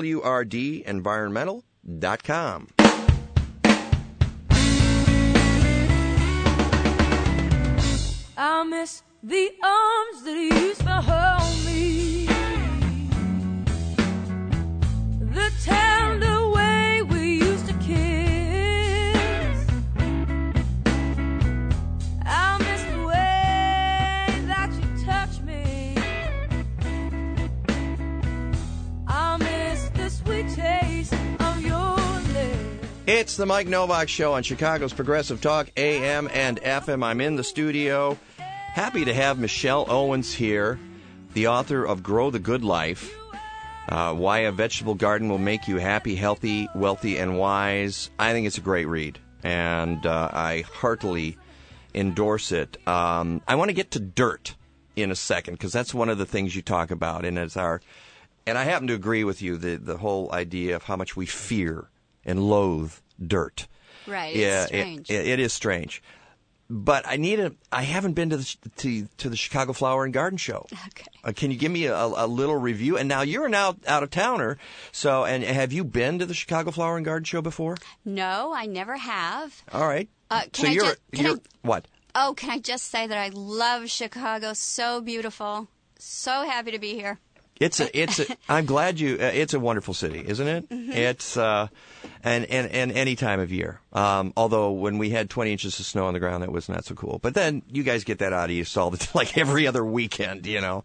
wrdenvironmental.com. I miss the arms that used to hold me, the tender way we used to kiss. I miss the way that you touched me. I miss the sweet taste of your lips. It's the Mike Novak Show on Chicago's Progressive Talk, AM and FM. I'm in the studio. Happy to have Michelle Owens here, the author of Grow the Good Life, Why a Vegetable Garden Will Make You Happy, Healthy, Wealthy, and Wise. I think it's a great read, and I heartily endorse it. I want to get to dirt in a second, because that's one of the things you talk about, and I happen to agree with you, the whole idea of how much we fear and loathe dirt. Right, it's strange. It is strange. but I haven't been to the Chicago Flower and Garden Show. Okay. Can you give me a little review? And now you're an out of towner, so and have you been to the Chicago Flower and Garden Show before? No, I never have. All right. What? Oh, can I just say that I love Chicago? So beautiful. So happy to be here. I'm glad it's a wonderful city, isn't it? Mm-hmm. It's, and any time of year. Although when we had 20 inches of snow on the ground, that was not so cool. But then you guys get that out of you solved like every other weekend,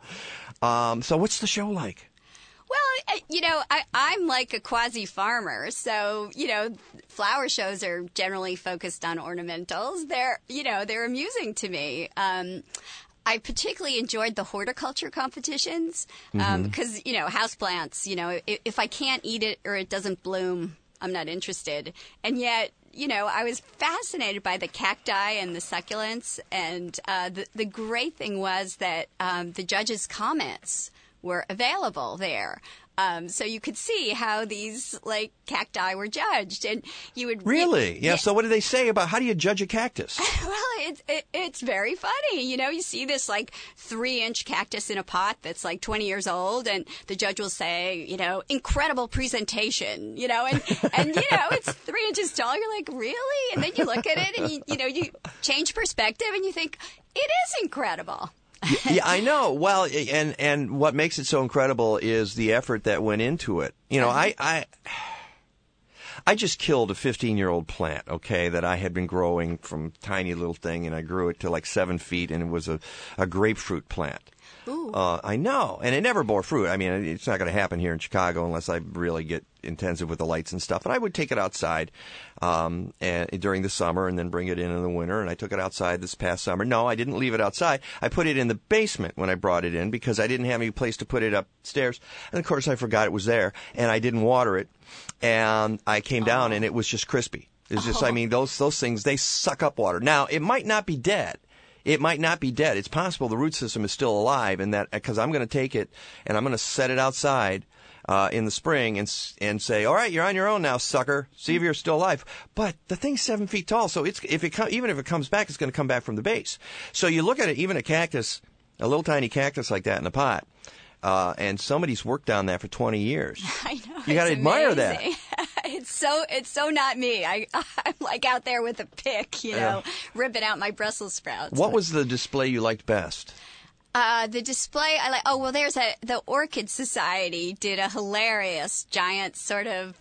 So what's the show like? Well, I'm like a quasi-farmer, so, flower shows are generally focused on ornamentals. They're amusing to me. I particularly enjoyed the horticulture competitions because, houseplants, if I can't eat it or it doesn't bloom, I'm not interested. And yet, I was fascinated by the cacti and the succulents. And the great thing was that the judges' comments were available there. So you could see how these cacti were judged, and you would really, yeah. So what do they say about how do you judge a cactus? Well, it's very funny. You see this 3-inch cactus in a pot that's 20 years old, and the judge will say, incredible presentation, and it's 3 inches tall. You're like, really? And then you look at it, and you change perspective, and you think it is incredible. Yeah, I know. Well, and what makes it so incredible is the effort that went into it. I just killed a 15-year-old plant, okay, that I had been growing from tiny little thing, and I grew it to 7 feet, and it was a grapefruit plant. Ooh. I know, and it never bore fruit. I mean, it's not going to happen here in Chicago unless I really get intensive with the lights and stuff. And I would take it outside and during the summer and then bring it in the winter. And I took it outside this past summer. No, I didn't leave it outside. I put it in the basement when I brought it in because I didn't have any place to put it upstairs. And, of course, I forgot it was there, and I didn't water it. And I came down, and it was just crispy. It's just, I mean, those things, they suck up water. Now, it might not be dead. It might not be dead. It's possible the root system is still alive, and that because I'm going to take it and I'm going to set it outside in the spring and say, all right, you're on your own now, sucker. See if you're still alive. But the thing's 7 feet tall, so even if it comes back, it's going to come back from the base. So you look at it, even a cactus, a little tiny cactus like that in a pot, and somebody's worked on that for 20 years. I know. You got to admire that. It's so not me. I'm out there with a pick, ripping out my Brussels sprouts. What was the display you liked best? The display I like. Oh well, the Orchid Society did a hilarious giant sort of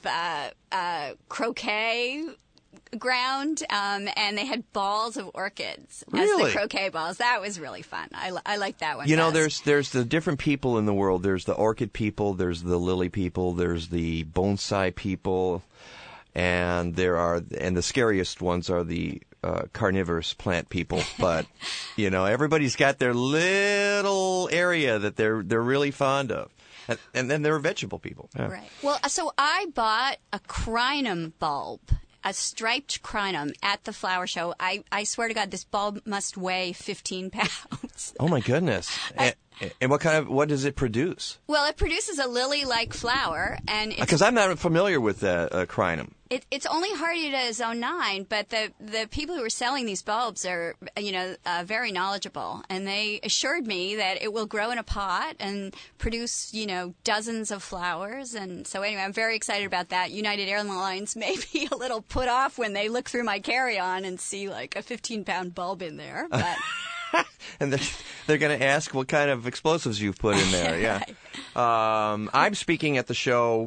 croquet ground, and they had balls of orchids as the croquet balls. That was really fun. I like that one. There's the different people in the world. There's the orchid people. There's the lily people. There's the bonsai people, and the scariest ones are the carnivorous plant people. But everybody's got their little area that they're really fond of. And then there are vegetable people. Yeah. Right. Well, so I bought a crinum bulb, a striped crinum, at the flower show. I swear to God, this bulb must weigh 15 pounds. Oh, my goodness. And what does it produce? Well, it produces a lily-like flower. Because I'm not familiar with crinum. It's only hardy to zone 9, but the people who are selling these bulbs are, very knowledgeable. And they assured me that it will grow in a pot and produce, dozens of flowers. And so anyway, I'm very excited about that. United Airlines may be a little put off when they look through my carry-on and see a 15-pound bulb in there. But and they're going to ask what kind of explosives you've put in there. Yeah. Right. I'm speaking at the show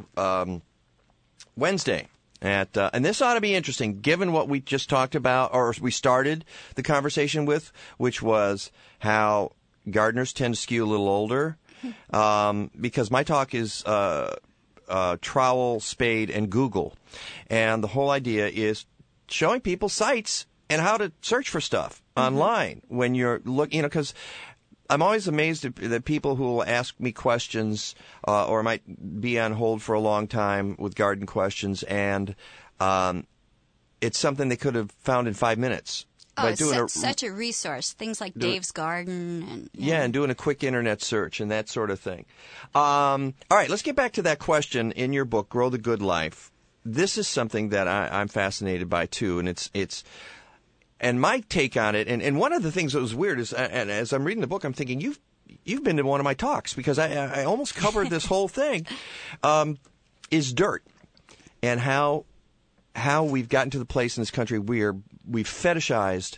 Wednesday. And this ought to be interesting, given what we just talked about, or we started the conversation with, which was how gardeners tend to skew a little older. Because my talk is trowel, spade, and Google. And the whole idea is showing people sites and how to search for stuff online when you're looking, because I'm always amazed at people who will ask me questions or might be on hold for a long time with garden questions, and it's something they could have found in 5 minutes. Such a resource. Things like Dave's Garden. And doing a quick internet search and that sort of thing. All right, let's get back to that question in your book, Grow the Good Life. This is something that I'm fascinated by, too, and it's and my take on it, and one of the things that was weird is, and as I'm reading the book, I'm thinking you've been to one of my talks because I almost covered this whole thing, is dirt, and how we've gotten to the place in this country where we've fetishized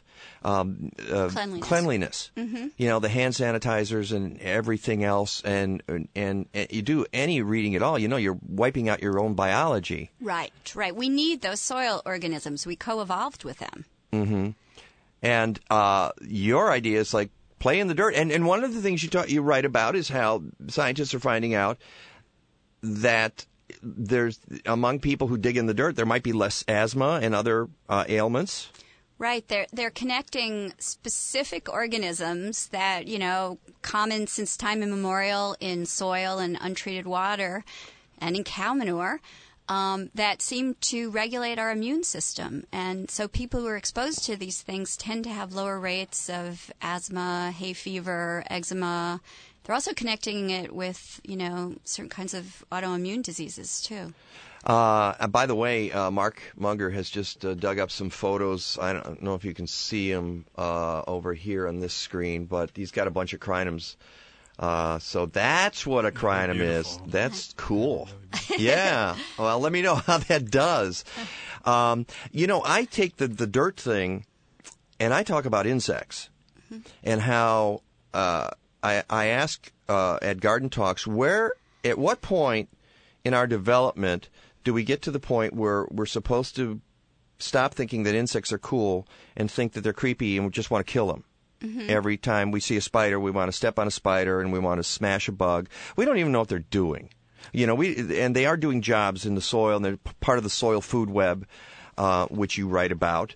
cleanliness. Mm-hmm. You know, the hand sanitizers and everything else, and you do any reading at all, you know, you're wiping out your own biology. Right. We need those soil organisms. We co-evolved with them. Mm-hmm. And your idea is like play in the dirt. And one of the things you write about is how scientists are finding out that there's among people who dig in the dirt, there might be less asthma and other ailments. Right. They're connecting specific organisms that, you know, common since time immemorial in soil and untreated water and in cow manure that seem to regulate our immune system. And so people who are exposed to these things tend to have lower rates of asthma, hay fever, eczema. They're also connecting it with, you know, certain kinds of autoimmune diseases, too. By the way, Mark Munger has just dug up some photos. I don't know if you can see them over here on this screen, but he's got a bunch of crinums. So that's what a crinum is. That's cool. Yeah. Well, let me know how that does. You know, I take the dirt thing, and I talk about insects, and how I ask at Garden Talks, at what point in our development do we get to the point where we're supposed to stop thinking that insects are cool and think that they're creepy and we just want to kill them? Mm-hmm. Every time we see a spider, we want to step on a spider and we want to smash a bug. We don't even know what they're doing. You know, and they are doing jobs in the soil, and they're part of the soil food web, which you write about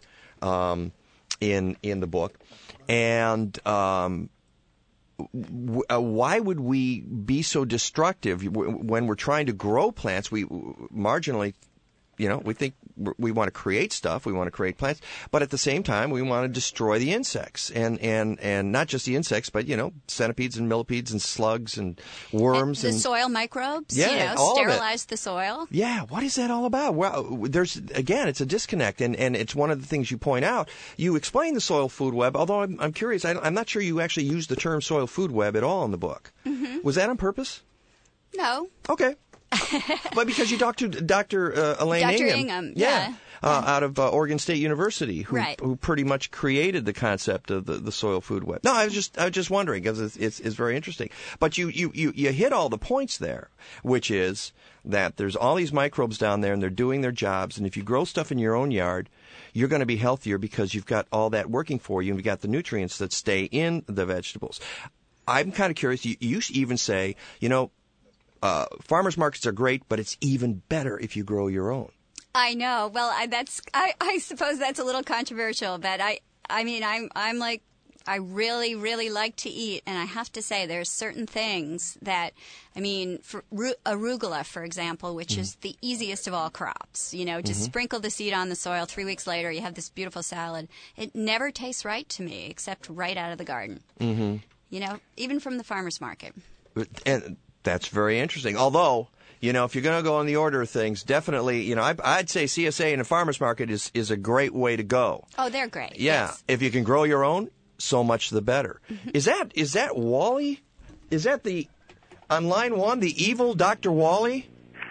in the book. And why would we be so destructive when we're trying to grow plants? We marginally, you know, we think we want to create stuff, we want to create plants, but at the same time we want to destroy the insects, and not just the insects, but, you know, centipedes and millipedes and slugs and worms and the soil microbes. Yeah, you know, all sterilize the soil. Yeah, what is that all about? Well, it's a disconnect, and it's one of the things you point out. You explain the soil food web, although I'm curious. I'm not sure you actually use the term soil food web at all in the book. Mm-hmm. Was that on purpose? No. Okay. But because you talked to Dr. Elaine Ingham. Yeah. Out of Oregon State University, who pretty much created the concept of the soil food web. No, I was just wondering, because it's very interesting. But you hit all the points there, which is that there's all these microbes down there and they're doing their jobs, and if you grow stuff in your own yard, you're going to be healthier because you've got all that working for you and you've got the nutrients that stay in the vegetables. I'm kind of curious. You even say, you know, farmers markets are great, but it's even better if you grow your own. I know. Well, I suppose that's a little controversial, but I mean, I'm like, I really, really like to eat, and I have to say there's certain things that, I mean, for arugula, for example, which is the easiest of all crops. You know, just sprinkle the seed on the soil. 3 weeks later, you have this beautiful salad. It never tastes right to me, except right out of the garden. Mm-hmm. You know, even from the farmer's market. And that's very interesting. Although, you know, if you're going to go on the order of things, definitely, you know, I'd say CSA in a farmer's market is a great way to go. Oh, they're great. Yeah. Yes. If you can grow your own, so much the better. Mm-hmm. Is that Wally? Is that on line one, the evil Dr. Wally?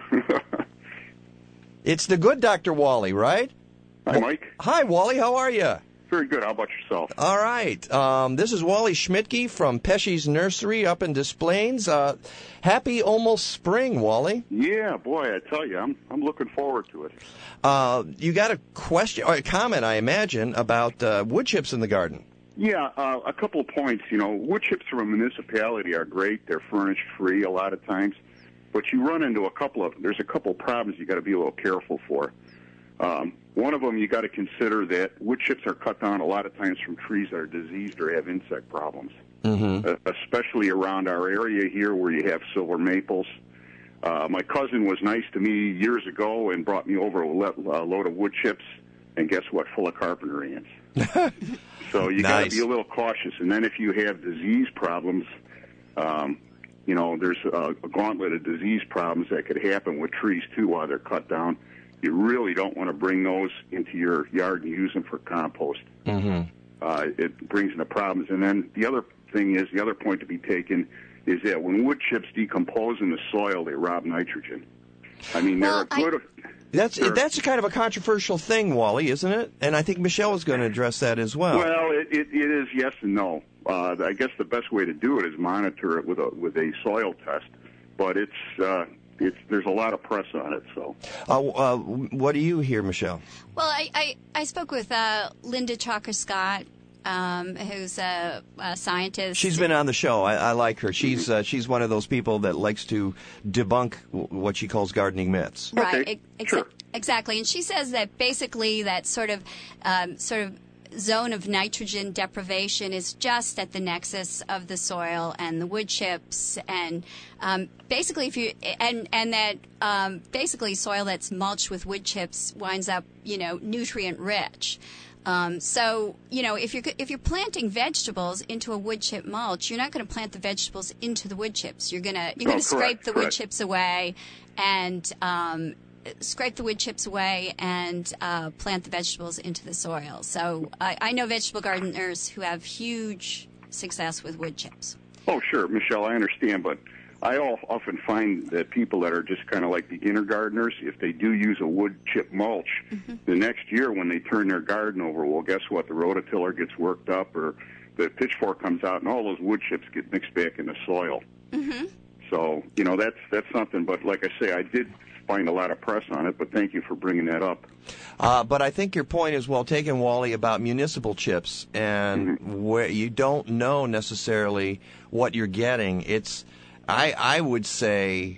It's the good Dr. Wally, right? Hi, Mike. Hi, Wally. How are you? Very good. How about yourself? All right. This is Wally Schmidtke from Pesci's Nursery up in Des Plaines. Happy almost spring, Wally. Yeah, boy, I tell you, I'm looking forward to it. You got a question or a comment, I imagine, about wood chips in the garden. Yeah, a couple of points. You know, wood chips from a municipality are great. They're furnished free a lot of times. But you run into there's a couple of problems you got to be a little careful for. One of them, you got to consider that wood chips are cut down a lot of times from trees that are diseased or have insect problems, especially around our area here where you have silver maples. My cousin was nice to me years ago and brought me over a load of wood chips, and guess what? Full of carpenter ants. So you got to be a little cautious. And then if you have disease problems, you know, there's a gauntlet of disease problems that could happen with trees, too, while they're cut down. you really don't want to bring those into your yard and use them for compost. Mm-hmm. It brings into problems. And then the other point to be taken is that when wood chips decompose in the soil, they rob nitrogen. I mean, they're a good... That's a kind of a controversial thing, Wally, isn't it? And I think Michelle is going to address that as well. Well, it is yes and no. I guess the best way to do it is monitor it with a soil test, but there's a lot of press on it. So, what do you hear, Michelle? Well, I spoke with Linda Chalker Scott, who's a scientist. She's been on the show. I like her. She's one of those people that likes to debunk what she calls gardening myths. Right. Sure. Exactly. And she says that basically that sort of zone of nitrogen deprivation is just at the nexus of the soil and the wood chips, and basically basically soil that's mulched with wood chips winds up nutrient rich. So if you're planting vegetables into a wood chip mulch, you're not going to plant the vegetables into the wood chips. You're going to scrape the wood chips away and plant the vegetables into the soil. So I know vegetable gardeners who have huge success with wood chips. Oh, sure, Michelle, I understand, but I often find that people that are just kind of like beginner gardeners, if they do use a wood chip mulch, the next year when they turn their garden over, well, guess what? The rototiller gets worked up, or the pitchfork comes out, and all those wood chips get mixed back in the soil. Mm-hmm. So, that's something. But like I say, I did find a lot of press on it, but thank you for bringing that up. But I think your point is well taken, Wally, about municipal chips, and where you don't know necessarily what you're getting. I would say,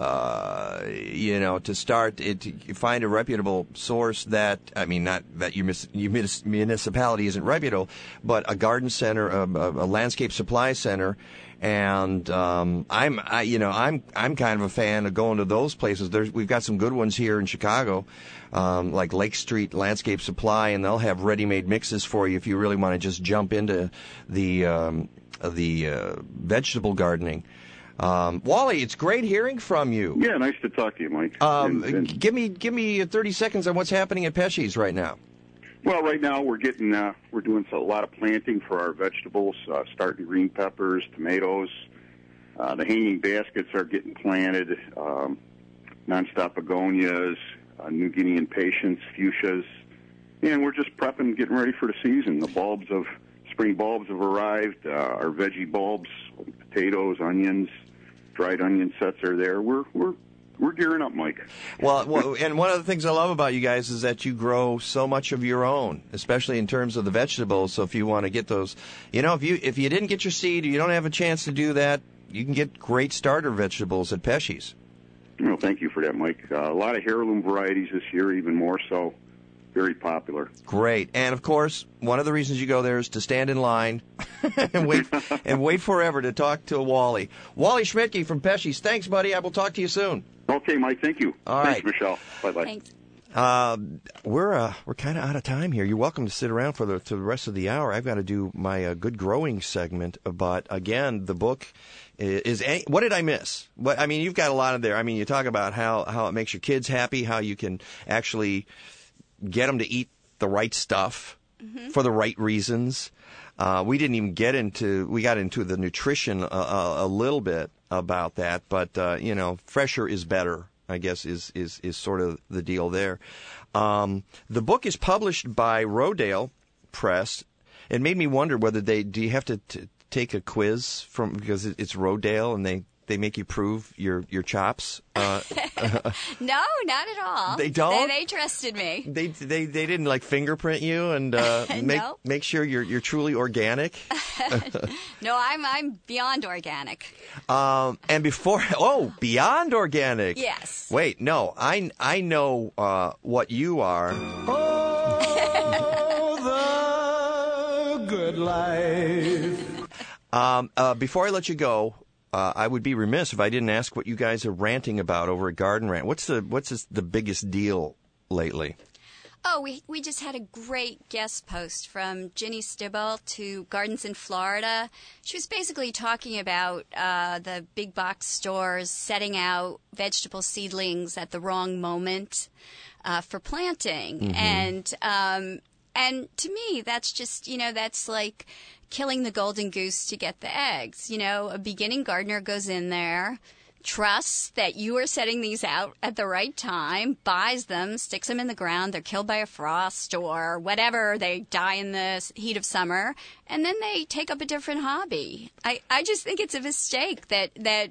to start, you find a reputable source that, not that your municipality isn't reputable, but a garden center, a landscape supply center. And I'm kind of a fan of going to those places. We've got some good ones here in Chicago, like Lake Street Landscape Supply, and they'll have ready-made mixes for you if you really want to just jump into the vegetable gardening. Wally, it's great hearing from you. Yeah, nice to talk to you, Mike. Give me 30 seconds on what's happening at Pesci's right now. Well, right now we're doing a lot of planting for our vegetables, starting green peppers, tomatoes. The hanging baskets are getting planted, nonstop begonias, New Guinean patience, fuchsias, and we're just prepping, getting ready for the season. The spring bulbs have arrived. Our veggie bulbs, potatoes, onions, dried onion sets are there. We're gearing up, Mike. Well, and one of the things I love about you guys is that you grow so much of your own, especially in terms of the vegetables. So if you want to get those, if you didn't get your seed, or you don't have a chance to do that, you can get great starter vegetables at Pesci's. Well, thank you for that, Mike. A lot of heirloom varieties this year, even more so. Very popular. Great. And, of course, one of the reasons you go there is to stand in line and wait forever to talk to Wally. Wally Schmidtke from Pesci's. Thanks, buddy. I will talk to you soon. Okay, Mike. Thank you. All Thanks, right. Michelle. Bye-bye. Thanks. We're kind of out of time here. You're welcome to sit around for the rest of the hour. I've got to do my good growing segment. But, again, the book is what did I miss? You've got a lot in there. You talk about how it makes your kids happy, how you can actually get them to eat the right stuff for the right reasons. We didn't even we got into the nutrition a little bit about that, but, fresher is better, I guess, is sort of the deal there. The book is published by Rodale Press. It made me wonder whether do you have to take a quiz because it's Rodale and they make you prove your chops? No, not at all. They don't? They trusted me. They didn't fingerprint you and make sure you're truly organic. No, I'm beyond organic. And before beyond organic. Yes. Wait, no, I know what you are. Oh, the good life. Before I let you go, I would be remiss if I didn't ask what you guys are ranting about over at Garden Rant. What's the biggest deal lately? Oh, we just had a great guest post from Ginny Stibble to Gardens in Florida. She was basically talking about the big box stores setting out vegetable seedlings at the wrong moment. for planting. Mm-hmm. And to me, that's just, that's like killing the golden goose to get the eggs. A beginning gardener goes in there, trusts that you are setting these out at the right time, buys them, sticks them in the ground, they're killed by a frost or whatever, they die in the heat of summer, and then they take up a different hobby. I just think it's a mistake that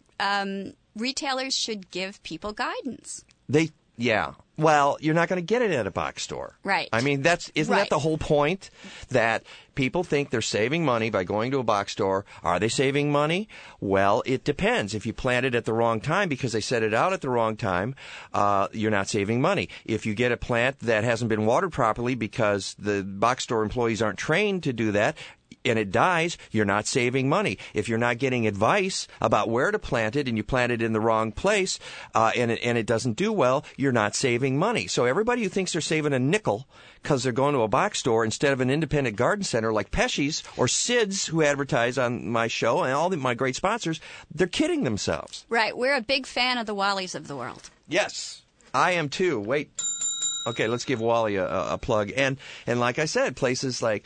retailers should give people guidance. Yeah. Well, you're not going to get it at a box store. Right. I mean, isn't that the whole point? That people think they're saving money by going to a box store. Are they saving money? Well, it depends. If you plant it at the wrong time because they set it out at the wrong time, you're not saving money. If you get a plant that hasn't been watered properly because the box store employees aren't trained to do that, and it dies, you're not saving money. If you're not getting advice about where to plant it and you plant it in the wrong place and it doesn't do well, you're not saving money. So everybody who thinks they're saving a nickel because they're going to a box store instead of an independent garden center like Pesci's or Sid's, who advertise on my show, and all my great sponsors, they're kidding themselves. Right. We're a big fan of the Wallies of the world. Yes, I am too. Wait. Okay, let's give Wally a plug. And like I said, places like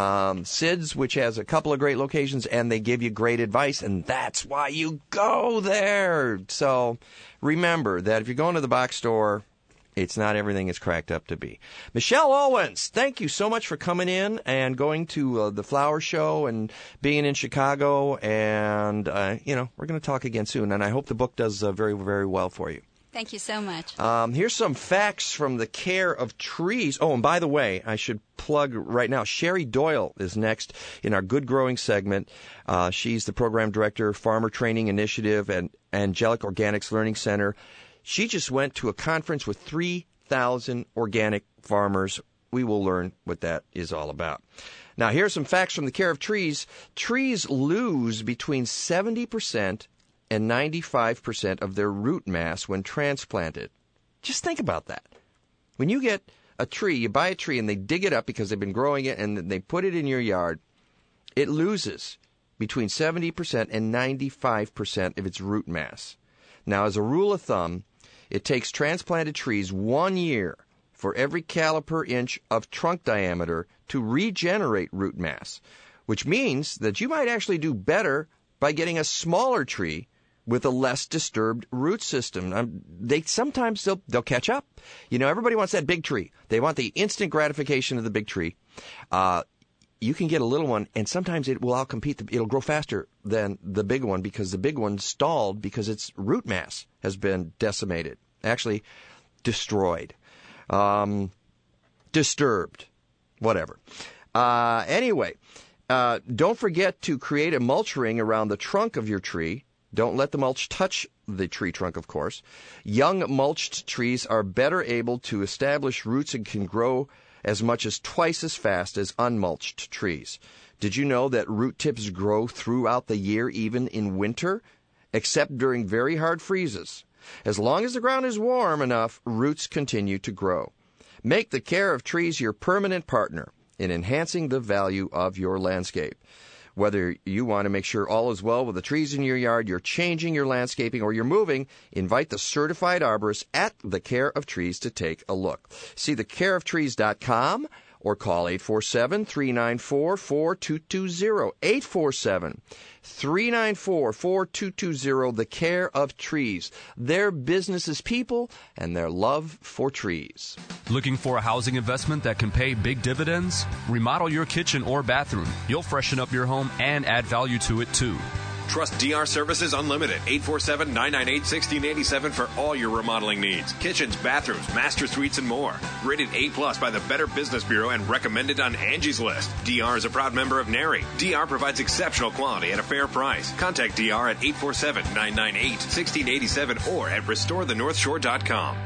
Sid's, which has a couple of great locations, and they give you great advice, and that's why you go there. So remember that if you're going to the box store, it's not everything it's cracked up to be. Michelle Owens, thank you so much for coming in and going to the flower show and being in Chicago. And, we're going to talk again soon, and I hope the book does very, very well for you. Thank you so much. Here's some facts from the care of trees. Oh, and by the way, I should plug right now, Sherry Doyle is next in our Good Growing segment. She's the program director, Farmer Training Initiative and Angelic Organics Learning Center. She just went to a conference with 3,000 organic farmers. We will learn what that is all about. Now, here are some facts from the care of trees. Trees lose between 70% and 95% of their root mass when transplanted. Just think about that. When you get a tree, you buy a tree and they dig it up because they've been growing it and they put it in your yard, it loses between 70% and 95% of its root mass. Now, as a rule of thumb, it takes transplanted trees 1 year for every caliper inch of trunk diameter to regenerate root mass, which means that you might actually do better by getting a smaller tree with a less disturbed root system. Sometimes they'll catch up. Everybody wants that big tree. They want the instant gratification of the big tree. You can get a little one, and sometimes it will outcompete. It'll grow faster than the big one because the big one stalled because its root mass has been decimated, actually destroyed, disturbed, whatever. Anyway, don't forget to create a mulch ring around the trunk of your tree. Don't let the mulch touch the tree trunk, of course. Young mulched trees are better able to establish roots and can grow as much as twice as fast as unmulched trees. Did you know that root tips grow throughout the year, even in winter, except during very hard freezes? As long as the ground is warm enough, roots continue to grow. Make the care of trees your permanent partner in enhancing the value of your landscape. Whether you want to make sure all is well with the trees in your yard, you're changing your landscaping, or you're moving, invite the certified arborist at The Care of Trees to take a look. See thecareoftrees.com or call 847-394-4220. 847-394-4220, The Care of Trees. Their business is people and their love for trees. Looking for a housing investment that can pay big dividends? Remodel your kitchen or bathroom. You'll freshen up your home and add value to it, too. Trust DR Services Unlimited, 847-998-1687 for all your remodeling needs. Kitchens, bathrooms, master suites, and more. Rated A+ by the Better Business Bureau and recommended on Angie's List. DR is a proud member of NARI. DR provides exceptional quality at a fair price. Contact DR at 847-998-1687 or at restorethenorthshore.com.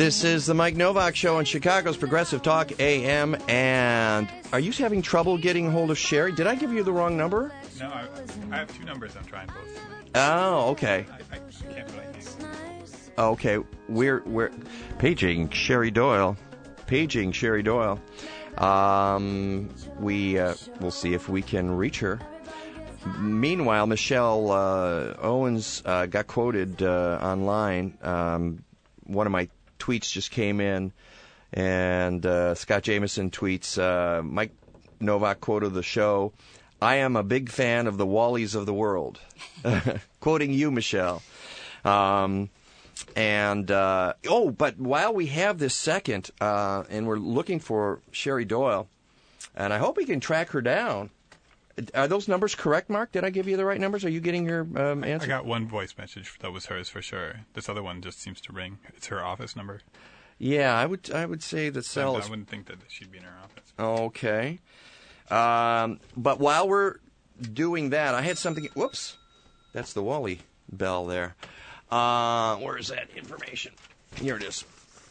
This is the Mike Novak Show on Chicago's Progressive Talk AM. And are you having trouble getting a hold of Sherry? Did I give you the wrong number? No, I have two numbers I'm trying both. Oh, okay. I can't do anything. Okay, we're paging Sherry Doyle. Paging Sherry Doyle. We'll see if we can reach her. Meanwhile, Michelle Owens got quoted online. One of my tweets just came in, and Scott Jameson tweets, Mike Novak quote of the show, "I am a big fan of the Wallies of the world." Quoting you, Michelle. But while we have this second, and we're looking for Sherry Doyle, and I hope we can track her down. Are those numbers correct, Mark? Did I give you the right numbers? Are you getting your answer? I got one voice message that was hers for sure. This other one just seems to ring. It's her office number. Yeah, I would say that I wouldn't think that she'd be in her office. Okay. But while we're doing that, I had something. Whoops. That's the Wally bell there. Where is that information? Here it is.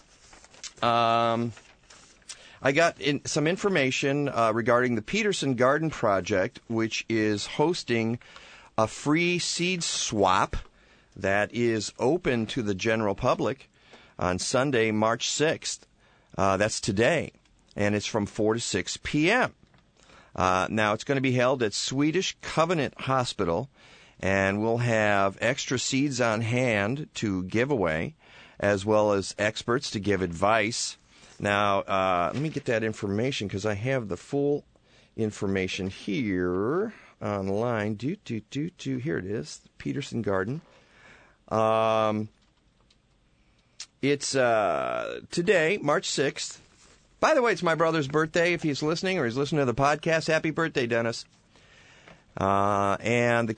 I got some information regarding the Peterson Garden Project, which is hosting a free seed swap that is open to the general public on Sunday, March 6th. That's today, and it's from 4 to 6 p.m. Now, it's going to be held at Swedish Covenant Hospital, and we'll have extra seeds on hand to give away, as well as experts to give advice. Now, let me get that information because I have the full information here online. Here it is, Peterson Garden. It's today, March 6th. By the way, it's my brother's birthday. If he's listening or he's listening to the podcast, happy birthday, Dennis. And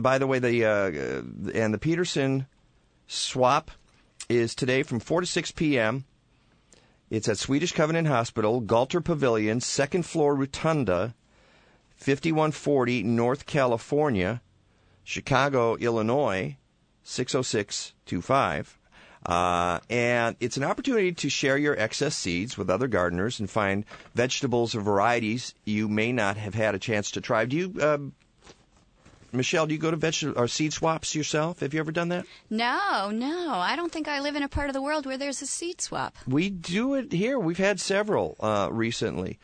the Peterson swap is today from 4 to 6 p.m. It's at Swedish Covenant Hospital, Galter Pavilion, second floor rotunda, 5140 North California, Chicago, Illinois, 60625. And it's an opportunity to share your excess seeds with other gardeners and find vegetables or varieties you may not have had a chance to try. Do you, Michelle, do you go to vegetable or seed swaps yourself? Have you ever done that? No. I don't think I live in a part of the world where there's a seed swap. We do it here. We've had several recently.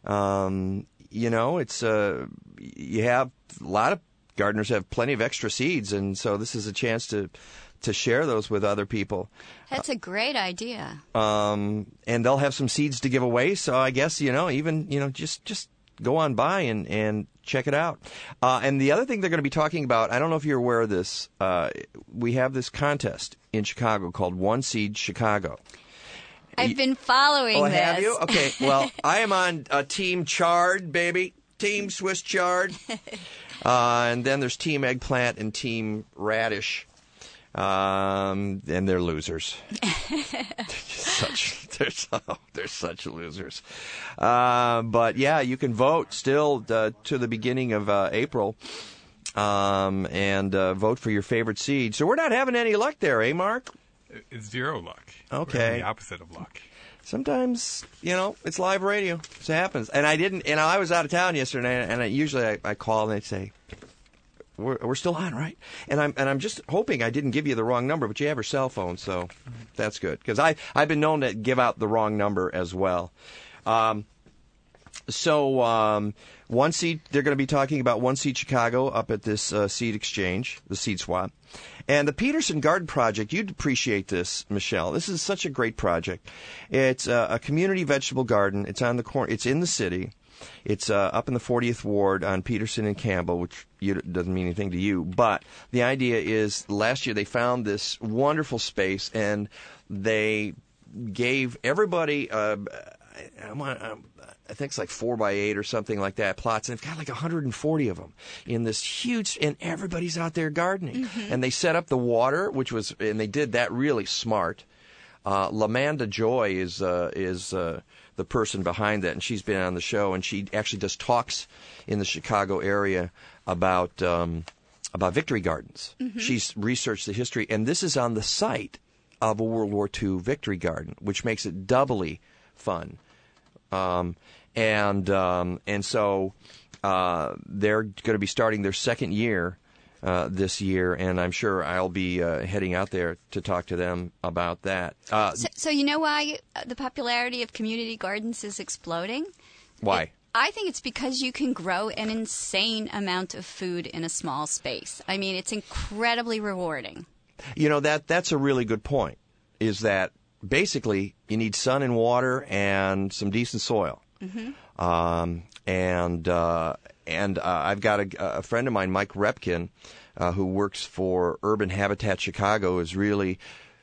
It's you have a lot of gardeners have plenty of extra seeds, and so this is a chance to share those with other people. That's a great idea. And they'll have some seeds to give away, so I guess, just go on by and check it out. And the other thing they're going to be talking about, I don't know if you're aware of this, we have this contest in Chicago called One Seed Chicago. I've been following this. Oh, have you? Okay, well, I am on Team Chard, baby. Team Swiss Chard. And then there's Team Eggplant and Team Radish. And they're losers. They're such losers. But yeah, you can vote still to the beginning of April, and vote for your favorite seed. So we're not having any luck there, eh, Mark? It's zero luck. Okay. We're the opposite of luck. Sometimes, it's live radio. It happens. And I was out of town yesterday, and usually I call and they say, We're still on, right? And I'm just hoping I didn't give you the wrong number, but you have her cell phone, so that's good. Because I've been known to give out the wrong number as well. One Seed, they're going to be talking about One Seed Chicago up at this seed exchange, the seed swap. And the Peterson Garden Project, you'd appreciate this, Michelle. This is such a great project. It's a community vegetable garden. It's on the corner. It's in the city. It's up in the 40th Ward on Peterson and Campbell, which doesn't mean anything to you. But the idea is last year they found this wonderful space, and they gave everybody, I think it's like 4x8 or something like that, plots. And they've got like 140 of them in this huge, and everybody's out there gardening. Mm-hmm. And they set up the water, and they did that really smart. LaManda Joy is the person behind that, and she's been on the show, and she actually does talks in the Chicago area about Victory Gardens. Mm-hmm. She's researched the history, and this is on the site of a World War II victory garden, which makes it doubly fun. And so they're going to be starting their second year this year, and I'm sure I'll be heading out there to talk to them about that. So you know why the popularity of community gardens is exploding? Why? I think it's because you can grow an insane amount of food in a small space. I mean, it's incredibly rewarding. You know, that's a really good point, is that basically you need sun and water and some decent soil. Mm-hmm. And I've got a friend of mine, Mike Repkin, who works for Urban Habitat Chicago, is really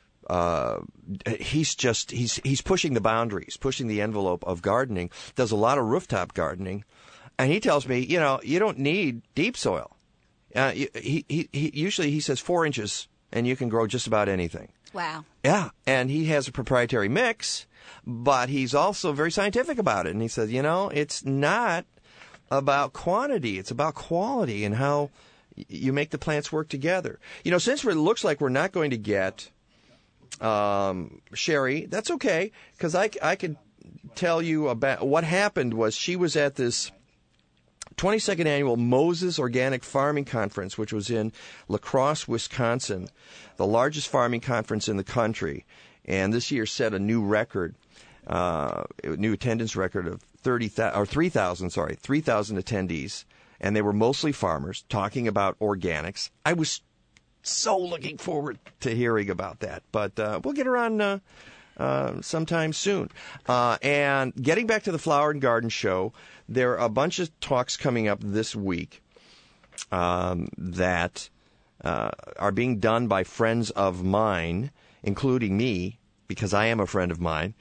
he's pushing the boundaries, pushing the envelope of gardening. Does a lot of rooftop gardening, and he tells me, you know, you don't need deep soil. He usually says 4 inches, and you can grow just about anything. Wow. Yeah, and he has a proprietary mix, but he's also very scientific about it. And he says, you know, it's not about quantity, it's about quality and how you make the plants work together. You know, since it looks like we're not going to get Sherry, that's okay, because I could tell you about what happened. Was she was at this 22nd annual Moses Organic Farming Conference, which was in La Crosse, Wisconsin, the largest farming conference in the country, and this year set a new record, new attendance record of 3,000 attendees, and they were mostly farmers talking about organics. I was so looking forward to hearing about that, but we'll get her on sometime soon. And getting back to the Flower and Garden Show, there are a bunch of talks coming up this week that are being done by friends of mine, including me, because I am a friend of mine.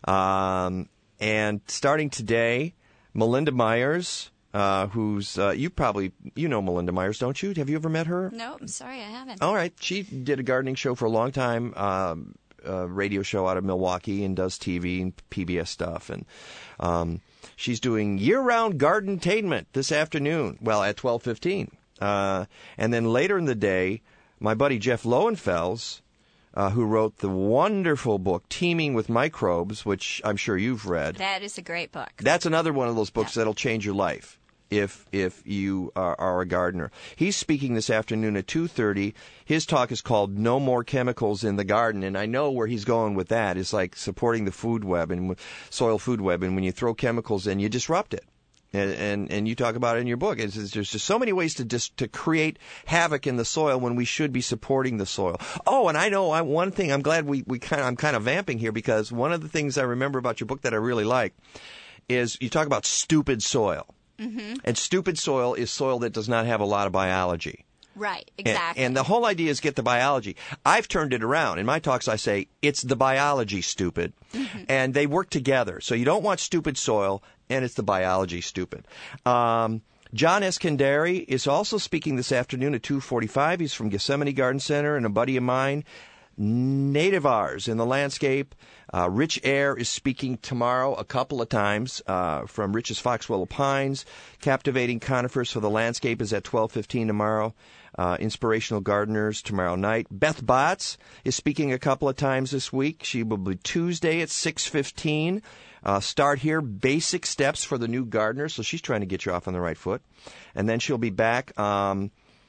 And starting today, Melinda Myers, who's you know Melinda Myers, don't you? Have you ever met her? No, I'm sorry, I haven't. All right. She did a gardening show for a long time, radio show out of Milwaukee, and does TV and PBS stuff. And she's doing year-round garden-tainment this afternoon, well, at 12:15. And then later in the day, my buddy Jeff Lowenfels, who wrote the wonderful book Teeming with Microbes, which I'm sure you've read. That is a great book. That's another one of those books that'll change your life if you are a gardener. He's speaking this afternoon at 2:30. His talk is called No More Chemicals in the Garden, and I know where he's going with that. It's like supporting the food web and soil food web, and when you throw chemicals in, you disrupt it. And you talk about it in your book. There's just so many ways to create havoc in the soil when we should be supporting the soil. Oh, and I know one thing. I'm glad I'm kind of vamping here, because one of the things I remember about your book that I really like is you talk about stupid soil. Mm-hmm. And stupid soil is soil that does not have a lot of biology. Right, exactly. And the whole idea is get the biology. I've turned it around. In my talks, I say, it's the biology, stupid. Mm-hmm. And they work together. So you don't want stupid soil, and it's the biology, stupid. John Eskandari is also speaking this afternoon at 2:45. He's from Gethsemane Garden Center, and a buddy of mine, Nativars in the Landscape. Rich Air is speaking tomorrow a couple of times from Rich's Foxwell Pines. Captivating Conifers for the Landscape is at 12:15 tomorrow. Inspirational Gardeners tomorrow night. Beth Botts is speaking a couple of times this week. She will be Tuesday at 6:15. Start Here, Basic Steps for the New Gardener. So she's trying to get you off on the right foot. And then she'll be back on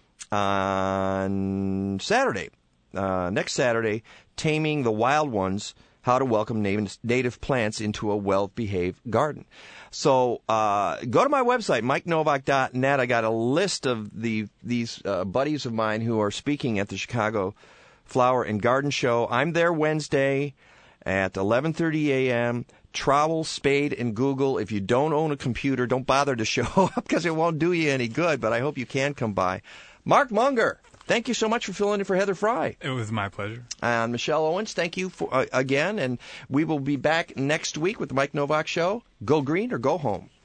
Saturday. Next Saturday, Taming the Wild Ones, How to Welcome Native Plants into a Well-Behaved Garden. So go to my website, MikeNovak.net. I got a list of these buddies of mine who are speaking at the Chicago Flower and Garden Show. I'm there Wednesday at 11:30 a.m. Trowel, spade, and Google. If you don't own a computer, don't bother to show up, because it won't do you any good, but I hope you can come by. Mark Munger, thank you so much for filling in for Heather Fry. It was my pleasure. And Michelle Owens, thank you for again, and we will be back next week with the Mike Novak Show. Go green or go home.